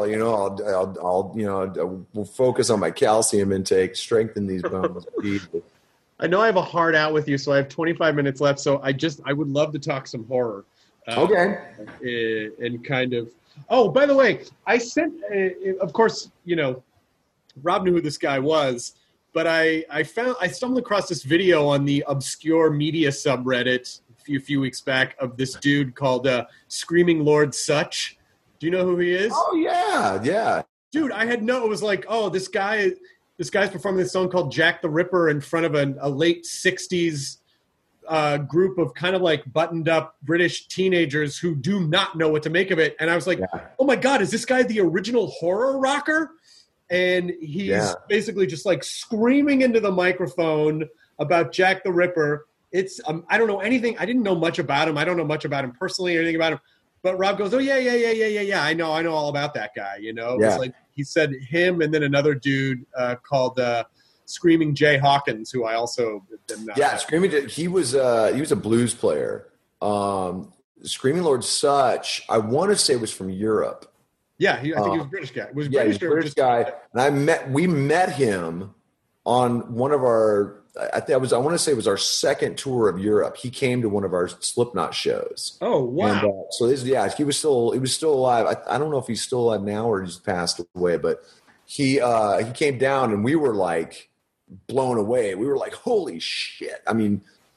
We'll focus on my calcium intake, strengthen these bones. I know I have a hard out with you, so I have 25 minutes left. So I would love to talk some horror. Okay. And kind of. Oh, by the way, I sent. Of course, Rob knew who this guy was. But I stumbled across this video on the obscure media subreddit a few weeks back of this dude called Screaming Lord Sutch. Do you know who he is? Oh yeah. Dude, it was like, oh, this guy's performing this song called Jack the Ripper in front of a late 60s group of kind of like buttoned up British teenagers who do not know what to make of it. And I was like, Oh my God, is this guy the original horror rocker? And he's basically just like screaming into the microphone about Jack the Ripper. It's I don't know anything. I didn't know much about him. I don't know much about him personally or anything about him. But Rob goes, oh yeah. I know all about that guy. It was like he said him and then another dude called Screaming Jay Hawkins, who I also Screaming Jay. He was a blues player. Screaming Lord Sutch, I want to say was from Europe. Yeah, I think he was a British guy. He was a British guy. And we met him on one of our, I want to say it was our second tour of Europe. He came to one of our Slipknot shows. Oh, wow. And, he was still alive. I don't know if he's still alive now or he's passed away, but he came down and we were like blown away. We were like, holy shit. I mean,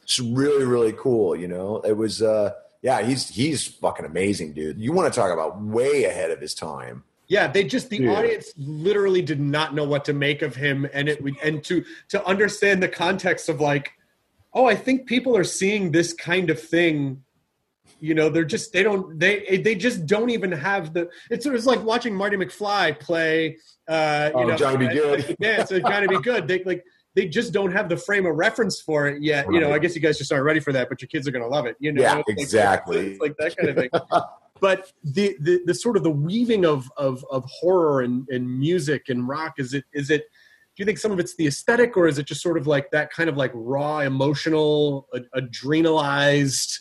It's really, really cool. You know, it was, he's fucking amazing, dude. You want to talk about way ahead of his time. Yeah, the audience literally did not know what to make of him, and to understand the context of like, oh, I think people are seeing this kind of thing. You know, they just don't even have it's like watching Marty McFly play. Johnny Be Good. Dance, Johnny Be Good. They just don't have the frame of reference for it yet. Right. You know, I guess you guys just aren't ready for that, but your kids are going to love it. You know, yeah, exactly. It's like that kind of thing. But the sort of the weaving of horror and music and rock, is it do you think some of it's the aesthetic, or is it just sort of like that kind of like raw, emotional, adrenalized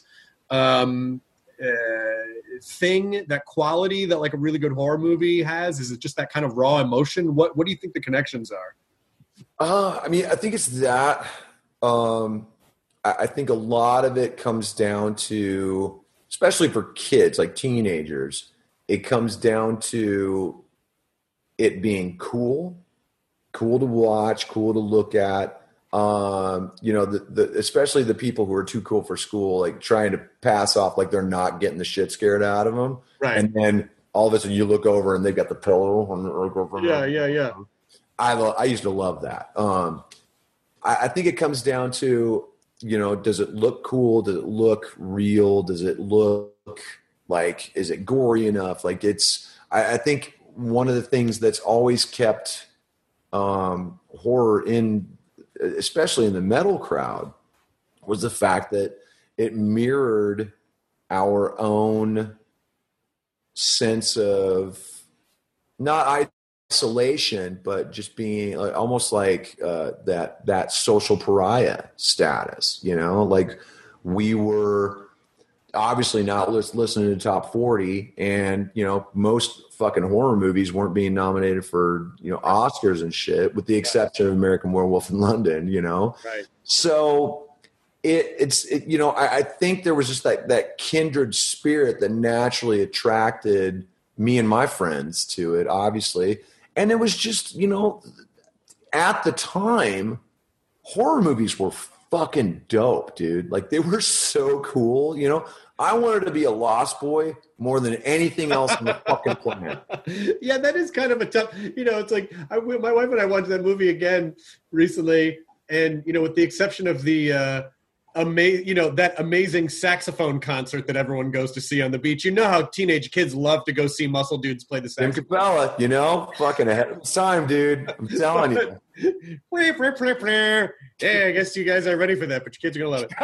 thing, that quality that like a really good horror movie has? Is it just that kind of raw emotion? What do you think the connections are? I mean, I think it's that. I think a lot of it comes down to, especially for kids, like teenagers, it comes down to it being cool to watch, cool to look at. Especially the people who are too cool for school, like trying to pass off like they're not getting the shit scared out of them. Right. And then all of a sudden you look over and they've got the pillow. Yeah. I used to love that. I think it comes down to, you know, does it look cool? Does it look real? Does it look like, is it gory enough? Like I think one of the things that's always kept horror in, especially in the metal crowd, was the fact that it mirrored our own sense of not isolation, but just being like, almost like that social pariah status, you know, like we were obviously not listening to Top 40, and, you know, most fucking horror movies weren't being nominated for, you know, Oscars and shit, with the exception of American Werewolf in London, you know? Right. So it's you know, I think there was just that kindred spirit that naturally attracted me and my friends to it, obviously. And it was just, you know, at the time, horror movies were fucking dope, dude. Like, they were so cool, you know? I wanted to be a Lost Boy more than anything else on the fucking planet. Yeah, that is kind of a tough, you know, it's like my wife and I watched that movie again recently, and, you know, with the exception of the that amazing saxophone concert that everyone goes to see on the beach. You know how teenage kids love to go see muscle dudes play the saxophone. Tim Capella, you know, fucking ahead of time, dude. I'm telling you. Yeah, I guess you guys aren't ready for that, but your kids are gonna love it.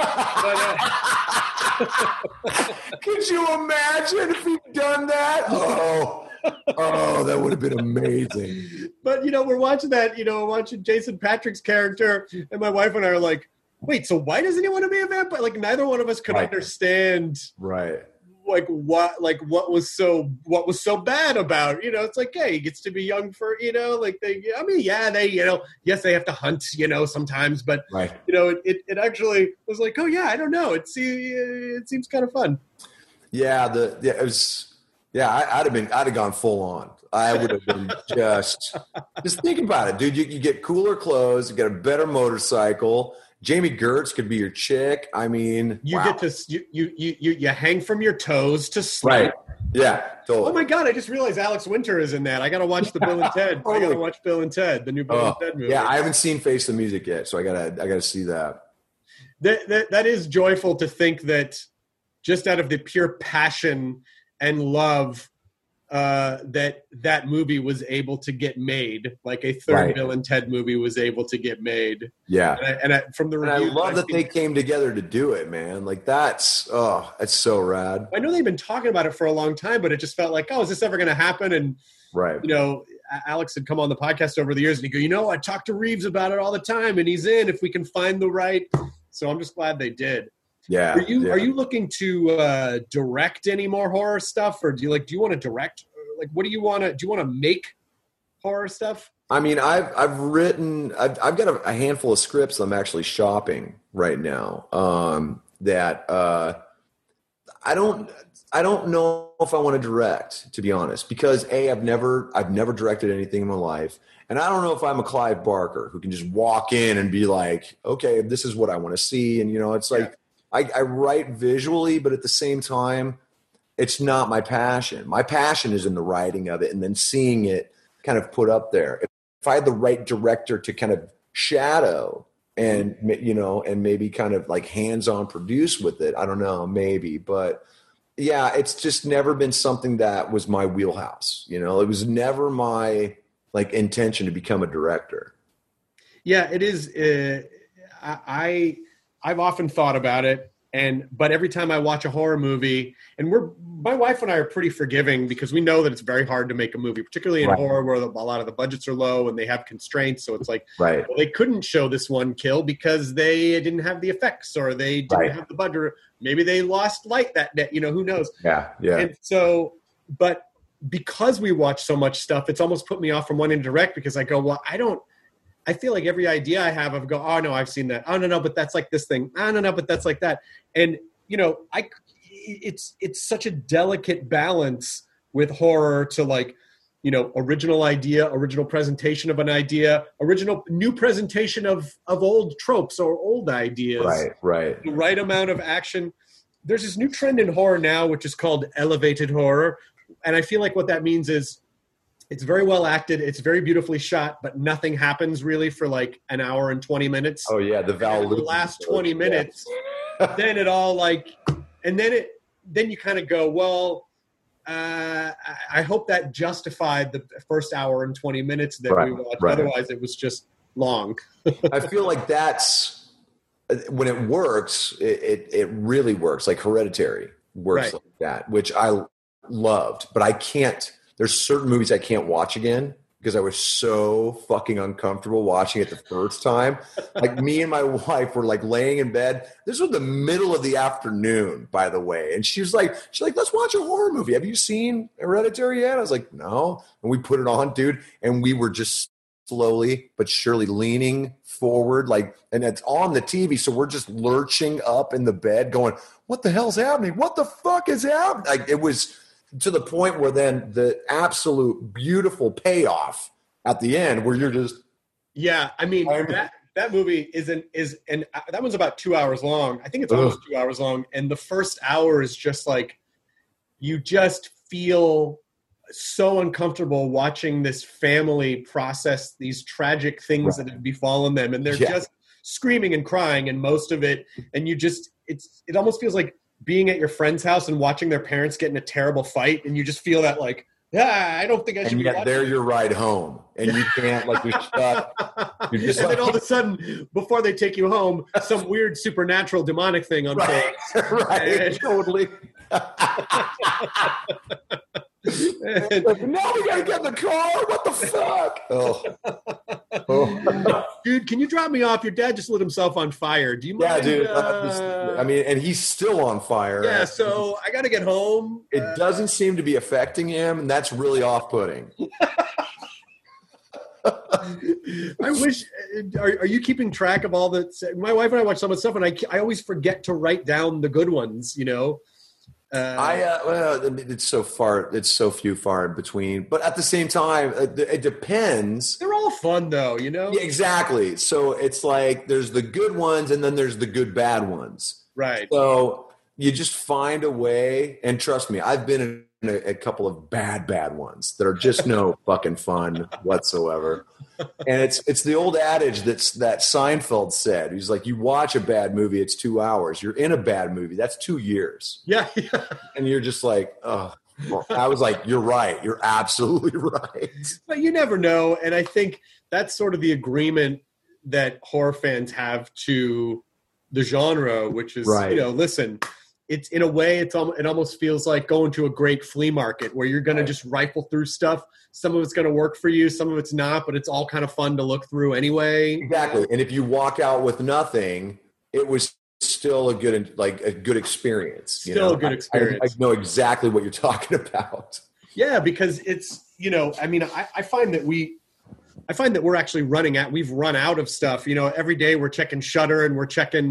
Could you imagine if he'd done that? Oh, that would have been amazing. But, you know, we're watching that, you know, watching Jason Patric's character, and my wife and I are like, wait, so why doesn't he want to be a vampire? Like, neither one of us could understand, right? Like what was so bad about, you know? It's like, hey, he gets to be young for, you know, like they you know, yes, they have to hunt, you know, sometimes, but right. You know, it actually was like, oh yeah, I don't know, it seems kind of fun. Yeah, I'd have gone full on. I would have been just think about it, dude. You get cooler clothes, you get a better motorcycle. Jamie Gertz could be your chick. I mean, you get to you hang from your toes to sleep. Right. Yeah. Totally. Oh my God! I just realized Alex Winter is in that. I got to watch the Bill and Ted. I got to watch Bill and Ted, the new Bill and Ted movie. Yeah, I haven't seen Face the Music yet, so I gotta see that. That is joyful to think that just out of the pure passion and love that movie was able to get made, like a third right. Bill and Ted movie was able to get made. Yeah, from the review, I love that they came together to do it, man. Like that's so rad. I know they've been talking about it for a long time, but it just felt like, oh, is this ever going to happen? And right, you know, Alex had come on the podcast over the years, and he go, you know, I talk to Reeves about it all the time, and he's in if we can find the right. So I'm just glad they did. Yeah. Are you looking to direct any more horror stuff, or do you want to direct? Like, what do you want to? Do you want to make horror stuff? I mean, I've got a handful of scripts I'm actually shopping right now. That I don't. I don't know if I want to direct, to be honest, because I've never directed anything in my life. And I don't know if I'm a Clive Barker who can just walk in and be like, okay, this is what I want to see. And, it's like, I write visually, but at the same time, it's not my passion. My passion is in the writing of it and then seeing it kind of put up there. If I had the right director to kind of shadow and, and maybe kind of like hands-on produce with it, I don't know, maybe. But yeah, it's just never been something that was my wheelhouse. It was never my intention to become a director. Yeah, it is. I've often thought about it, but every time I watch a horror movie, and my wife and I are pretty forgiving because we know that it's very hard to make a movie, particularly in horror where a lot of the budgets are low and they have constraints. So it's like, well, they couldn't show this one kill because they didn't have the effects or they didn't have the budget. Maybe they lost light that day. Who knows? Yeah. And so, but because we watch so much stuff, it's almost put me off from wanting to direct because I go, well, I feel like every idea I have, go, oh no, I've seen that. Oh no, but that's like this thing. Oh no, but that's like that. And it's such a delicate balance with horror to original idea, original presentation of an idea, new presentation of old tropes or old ideas. Right. The right amount of action. There's this new trend in horror now, which is called elevated horror. And I feel like what that means is it's very well acted. It's very beautifully shot, but nothing happens really for like an hour and 20 minutes. Oh yeah. The last 20 minutes, then it all and then you kind of go, well, I hope that justified the first hour and 20 minutes that we watched. Otherwise it was just long. I feel like that's when it works, it really works. Like Hereditary works like that, which I loved, but I can't. There's certain movies I can't watch again because I was so fucking uncomfortable watching it the first time. Like me and my wife were like laying in bed. This was the middle of the afternoon, by the way. And she's like, let's watch a horror movie. Have you seen Hereditary yet? I was like, no. And we put it on, dude. And we were just slowly but surely leaning forward. And it's on the TV. So we're just lurching up in the bed going, what the hell's happening? What the fuck is happening? It was to the point where then the absolute beautiful payoff at the end where you're just. Yeah. I mean, that movie and that one's about 2 hours long. I think it's almost 2 hours long. And the first hour is just like, you just feel so uncomfortable watching this family process these tragic things that have befallen them. And they're just screaming and crying and most of it. And it almost feels like being at your friend's house and watching their parents get in a terrible fight, and you just feel that I don't think I should. And yet they're your ride home, and you can't you're stuck. You're just and then all of a sudden, before they take you home, some weird supernatural demonic thing unfolds. Right, totally. Now we gotta get in the car. What the fuck? Dude, can you drop me off? Your dad just lit himself on fire. Do you mind? Yeah, dude. And he's still on fire. Yeah, so I got to get home. It doesn't seem to be affecting him, and that's really off-putting. I wish. Are you keeping track of all the? My wife and I watch some of the stuff, and I always forget to write down the good ones. It's so few far in between, but at the same time, it depends. They're all fun though, Yeah, exactly. So it's like, there's the good ones and then there's the good, bad ones. Right. So you just find a way, and trust me, I've been in a couple of bad ones that are just no fucking fun whatsoever. And it's the old adage that Seinfeld said. He's like, you watch a bad movie, it's 2 hours. You're in a bad movie, that's 2 years. Yeah. And you're just like, oh. Well, I was like, you're right. You're absolutely right. But you never know. And I think that's sort of the agreement that horror fans have to the genre, which is, listen, it's in a way, it almost feels like going to a great flea market where you're going to just rifle through stuff. Some of it's going to work for you, some of it's not, but it's all kind of fun to look through anyway. Exactly. And if you walk out with nothing, it was still a good experience. Still a good experience. I know exactly what you're talking about. Yeah, because it's, I find that we're actually we've run out of stuff. Every day we're checking Shudder and we're checking,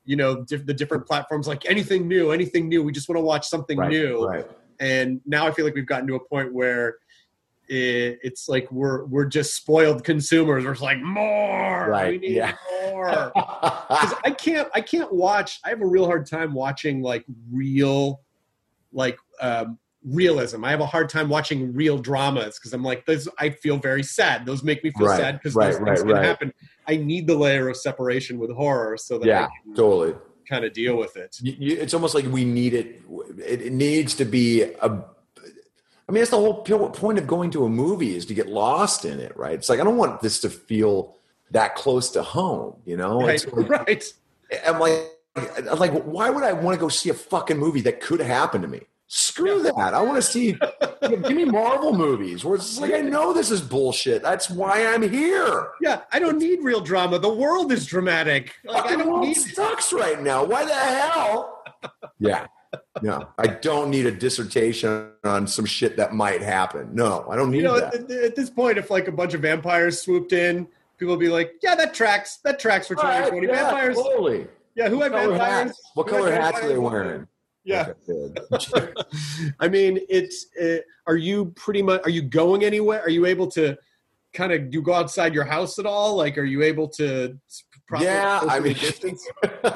the different platforms, like anything new. We just want to watch something new. Right. And now I feel like we've gotten to a point where it's like we're just spoiled consumers. We're just like, more. Right. We need more. Because I can't watch. I have a real hard time watching like real, like realism. I have a hard time watching real dramas because I'm like, I feel very sad. Those make me feel sad because those things can happen. I need the layer of separation with horror so that I can totally kind of deal with it. It's almost like we need it. It needs to be that's the whole point of going to a movie is to get lost in it, right? It's like, I don't want this to feel that close to home, Right, right. I'm like, why would I want to go see a fucking movie that could happen to me? Screw that. I want to see, give me Marvel movies where it's like, I know this is bullshit. That's why I'm here. Yeah, I don't need real drama. The world is dramatic. Like, the world sucks right now. Why the hell? Yeah. No, I don't need a dissertation on some shit that might happen. No, I don't need that. At this point, if like a bunch of vampires swooped in, people would be like, yeah, that tracks. That tracks for 2020. Vampires. Totally. Yeah, who had vampires? What color hats are they wearing? Yeah. I mean, it's, are you going anywhere? Are you able to you go outside your house at all? Like, are you able to? Distance?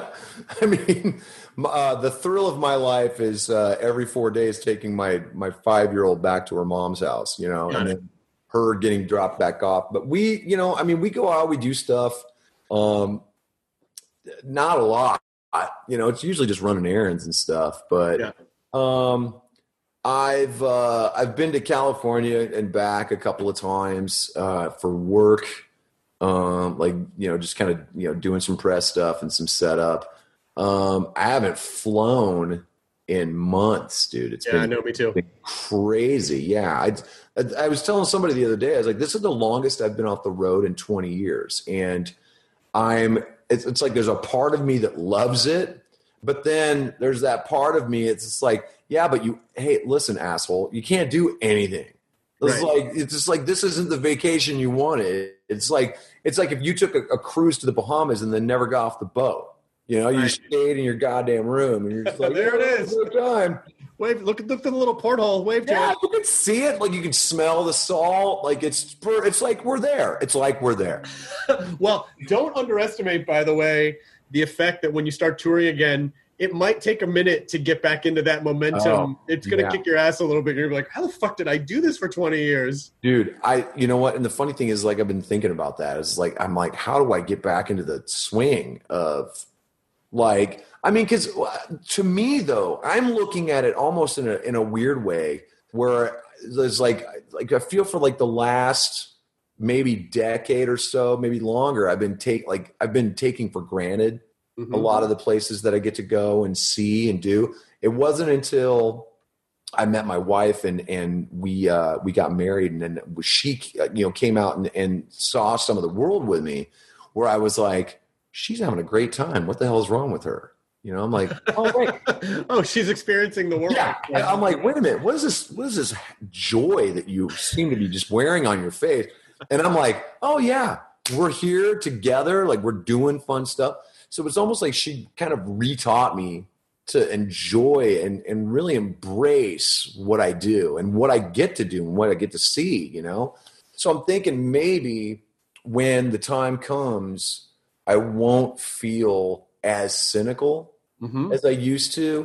The thrill of my life is every 4 days taking my 5-year-old back to her mom's house, and then her getting dropped back off. But we go out, we do stuff. Not a lot. It's usually just running errands and stuff, but I've been to California and back a couple of times for work, just kind of doing some press stuff and some setup. I haven't flown in months, dude. It's been, I know, me too. Crazy. Yeah, I was telling somebody the other day, I was like, this is the longest I've been off the road in 20 years, and It's like there's a part of me that loves it, but then there's that part of me. It's just like, yeah, but hey, listen, asshole, you can't do anything. It's just like this isn't the vacation you wanted. It's like if you took a cruise to the Bahamas and then never got off the boat. You stayed in your goddamn room and you're just like, there it is. Good time. Wave. Look at the little porthole. Wave to it. You can see it. Like you can smell the salt. Like it's like we're there. It's like we're there. Well, don't underestimate, by the way, the effect that when you start touring again, it might take a minute to get back into that momentum. It's going to kick your ass a little bit. You're going to be like, how the fuck did I do this for 20 years? Dude, you know what? And the funny thing is, like, I've been thinking about that. It's like, I'm like, how do I get back into the swing of, like, I mean, because to me, though, I'm looking at it almost in a weird way where there's like I feel for like the last maybe decade or so, maybe longer, I've been taking for granted a lot of the places that I get to go and see and do. It wasn't until I met my wife and we got married, and then she came out and saw some of the world with me, where I was like, she's having a great time. What the hell is wrong with her? I'm like, oh, wait. Oh, she's experiencing the world. Yeah. I'm like, wait a minute. What is this joy that you seem to be just wearing on your face? And I'm like, oh, yeah, we're here together. Like, we're doing fun stuff. So it's almost like she kind of retaught me to enjoy and really embrace what I do and what I get to do and what I get to see, So I'm thinking maybe when the time comes, I won't feel as cynical as I used to.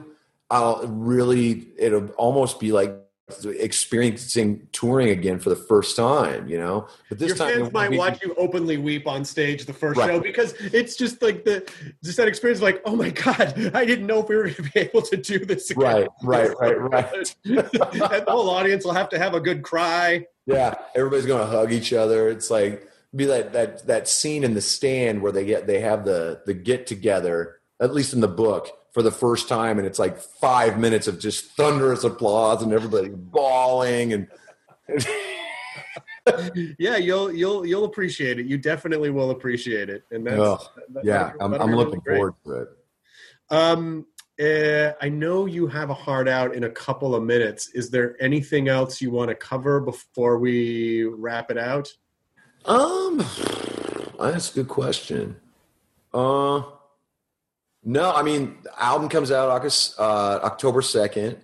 It'll almost be like experiencing touring again for the first time, But this your time fans might watch you openly weep on stage the first show, because it's just like just that experience of like, oh my God, I didn't know if we were going to be able to do this again. Right. And the whole audience will have to have a good cry. Yeah, everybody's going to hug each other. It's like, be that scene in The Stand where they have the get together, at least in the book, for the first time, and it's like 5 minutes of just thunderous applause and everybody bawling and yeah, you'll appreciate it. You definitely will appreciate it, and that's I'm looking forward to it. I know you have a hard out in a couple of minutes. Is there anything else you want to cover before we wrap it out? That's a good question. No, I mean, the album comes out October 2nd.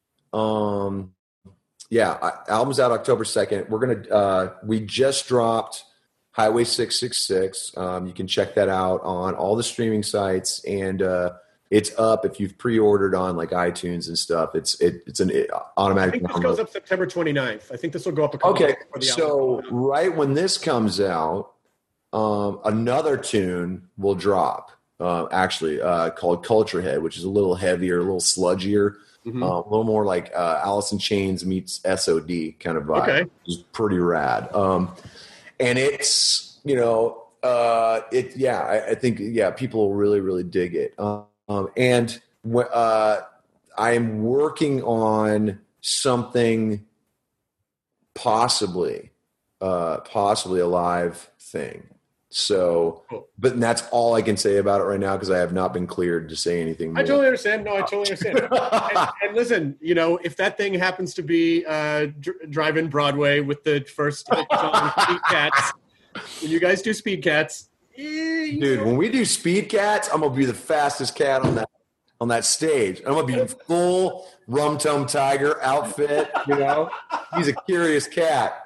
Album's out October 2nd. We just dropped Highway 666. You can check that out on all the streaming sites, and it's up if you've pre-ordered on like iTunes and stuff. It's an automatic. I think this goes up September 29th. I think this will go up a couple Okay, days before the album. so right when this comes out, another tune will drop. Called Culture Head, which is a little heavier, a little sludgier, a little more like Alice in Chains meets SOD kind of vibe. Okay. It's pretty rad. And it's, I think people will really, really dig it. And I am working on something possibly a live thing. So, but that's all I can say about it right now because I have not been cleared to say anything more. I totally understand. No, I totally understand. and listen, if that thing happens to be Drive-In Broadway with the first hit song, Speed Cats, when you guys do Speed Cats, dude, when we do Speed Cats, I'm gonna be the fastest cat on that stage. I'm gonna be in full Rum Tum Tiger outfit. He's a curious cat.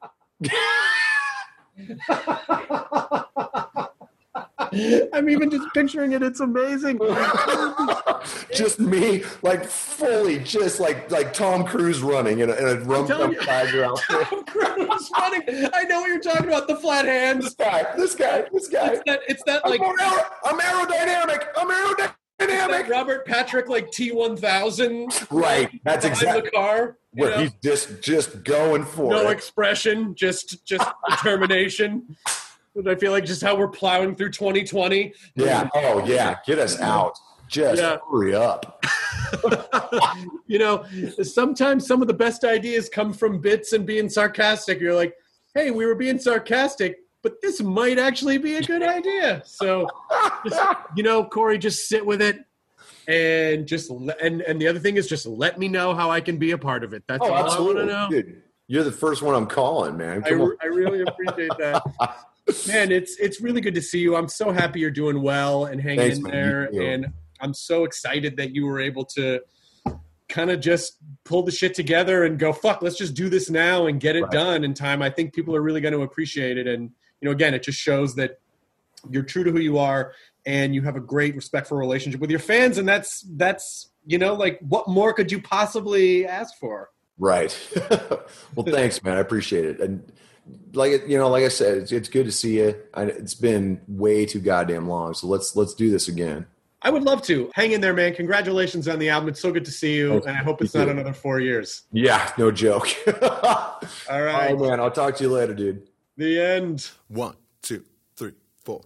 I'm even just picturing it. It's amazing. Just me, like fully, just like Tom Cruise running in a Rum Tum Tiger outfit. Tom Cruise running. I know what you're talking about. The flat hands. This guy. It's that like I'm aerodynamic. That Robert Patrick like T1000. Right. That's exactly the car. Where he's just going for it. No expression, just determination. I feel like just how we're plowing through 2020. Yeah. Oh, yeah. Get us out. Just hurry up. Sometimes some of the best ideas come from bits and being sarcastic. You're like, hey, we were being sarcastic, but this might actually be a good idea. So, Corey, just sit with it. And and the other thing is just let me know how I can be a part of it. That's all absolutely. I want to know. Dude, you're the first one I'm calling, man. I really appreciate that. Man, it's really good to see you. I'm so happy you're doing well and hanging in there. And I'm so excited that you were able to kind of just pull the shit together and go, fuck, let's just do this now and get it done in time. I think people are really going to appreciate it. And, again, it just shows that you're true to who you are and you have a great, respectful relationship with your fans. And that's like what more could you possibly ask for? Right. Well, thanks, man. I appreciate it. And like I said, it's good to see you. It's been way too goddamn long. So let's do this again. I would love to. Hang in there, man. Congratulations on the album. It's so good to see you. And I hope it's not another 4 years. Yeah, no joke. All right. Oh, man. I'll talk to you later, dude. The end. 1, 2, 3, 4.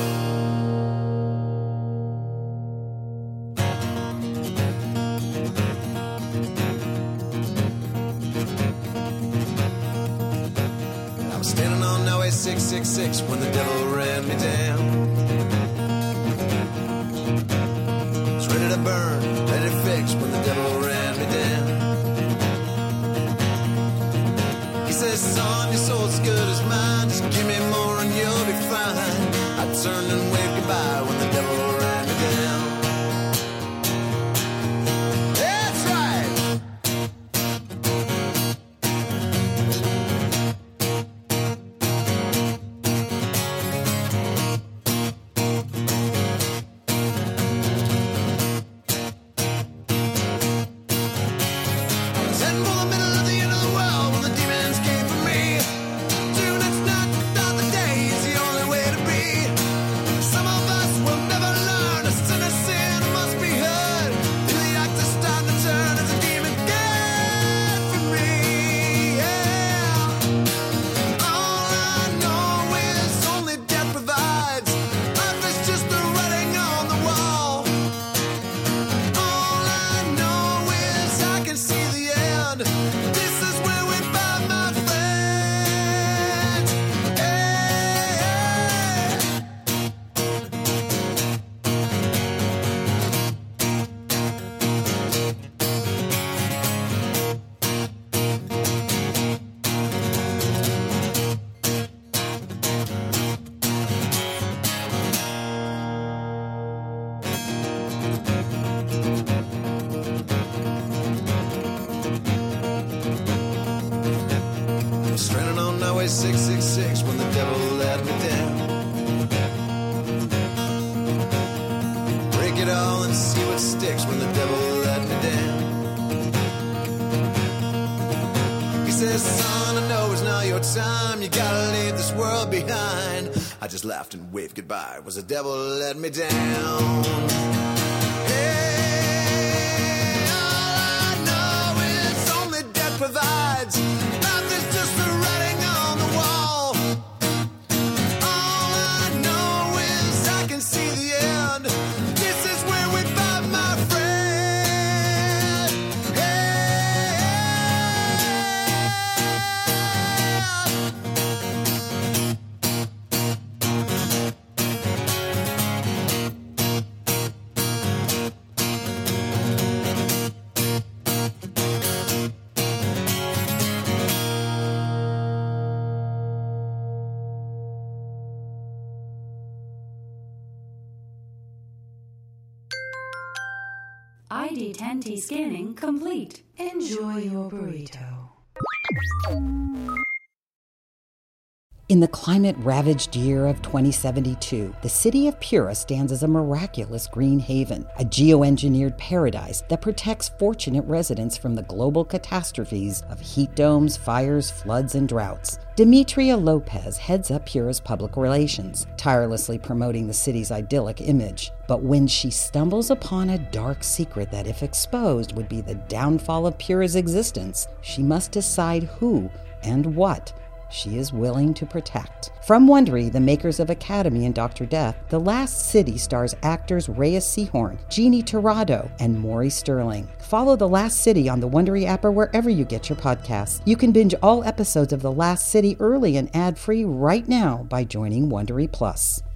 Standing on Highway 666 when the devil ran me down. It's ready to burn, ready to fix when the devil ran me down. He says, son, your soul's as good as mine. Just give me more and you'll be fine. I turned and waved goodbye when the devil ran me down. That's right. Some of us stranded on Highway 666 when the devil let me down. Break it all and see what sticks when the devil let me down. He says, son, I know it's not your time. You gotta leave this world behind. I just laughed and waved goodbye. Was the devil let me down? Hey, all I know is only death provides. Life is just the writing on the wall. All I know is I can see the end. This is where we fight, my friend. ID10T scanning complete. Enjoy your burrito. In the climate-ravaged year of 2072, the city of Pura stands as a miraculous green haven, a geoengineered paradise that protects fortunate residents from the global catastrophes of heat domes, fires, floods, and droughts. Demetria Lopez heads up Pura's public relations, tirelessly promoting the city's idyllic image. But when she stumbles upon a dark secret that, if exposed, would be the downfall of Pura's existence, she must decide who and what she is willing to protect. From Wondery, the makers of Academy and Dr. Death, The Last City stars actors Reyes Sehorn, Jeannie Tirado, and Maury Sterling. Follow The Last City on the Wondery app or wherever you get your podcasts. You can binge all episodes of The Last City early and ad-free right now by joining Wondery Plus.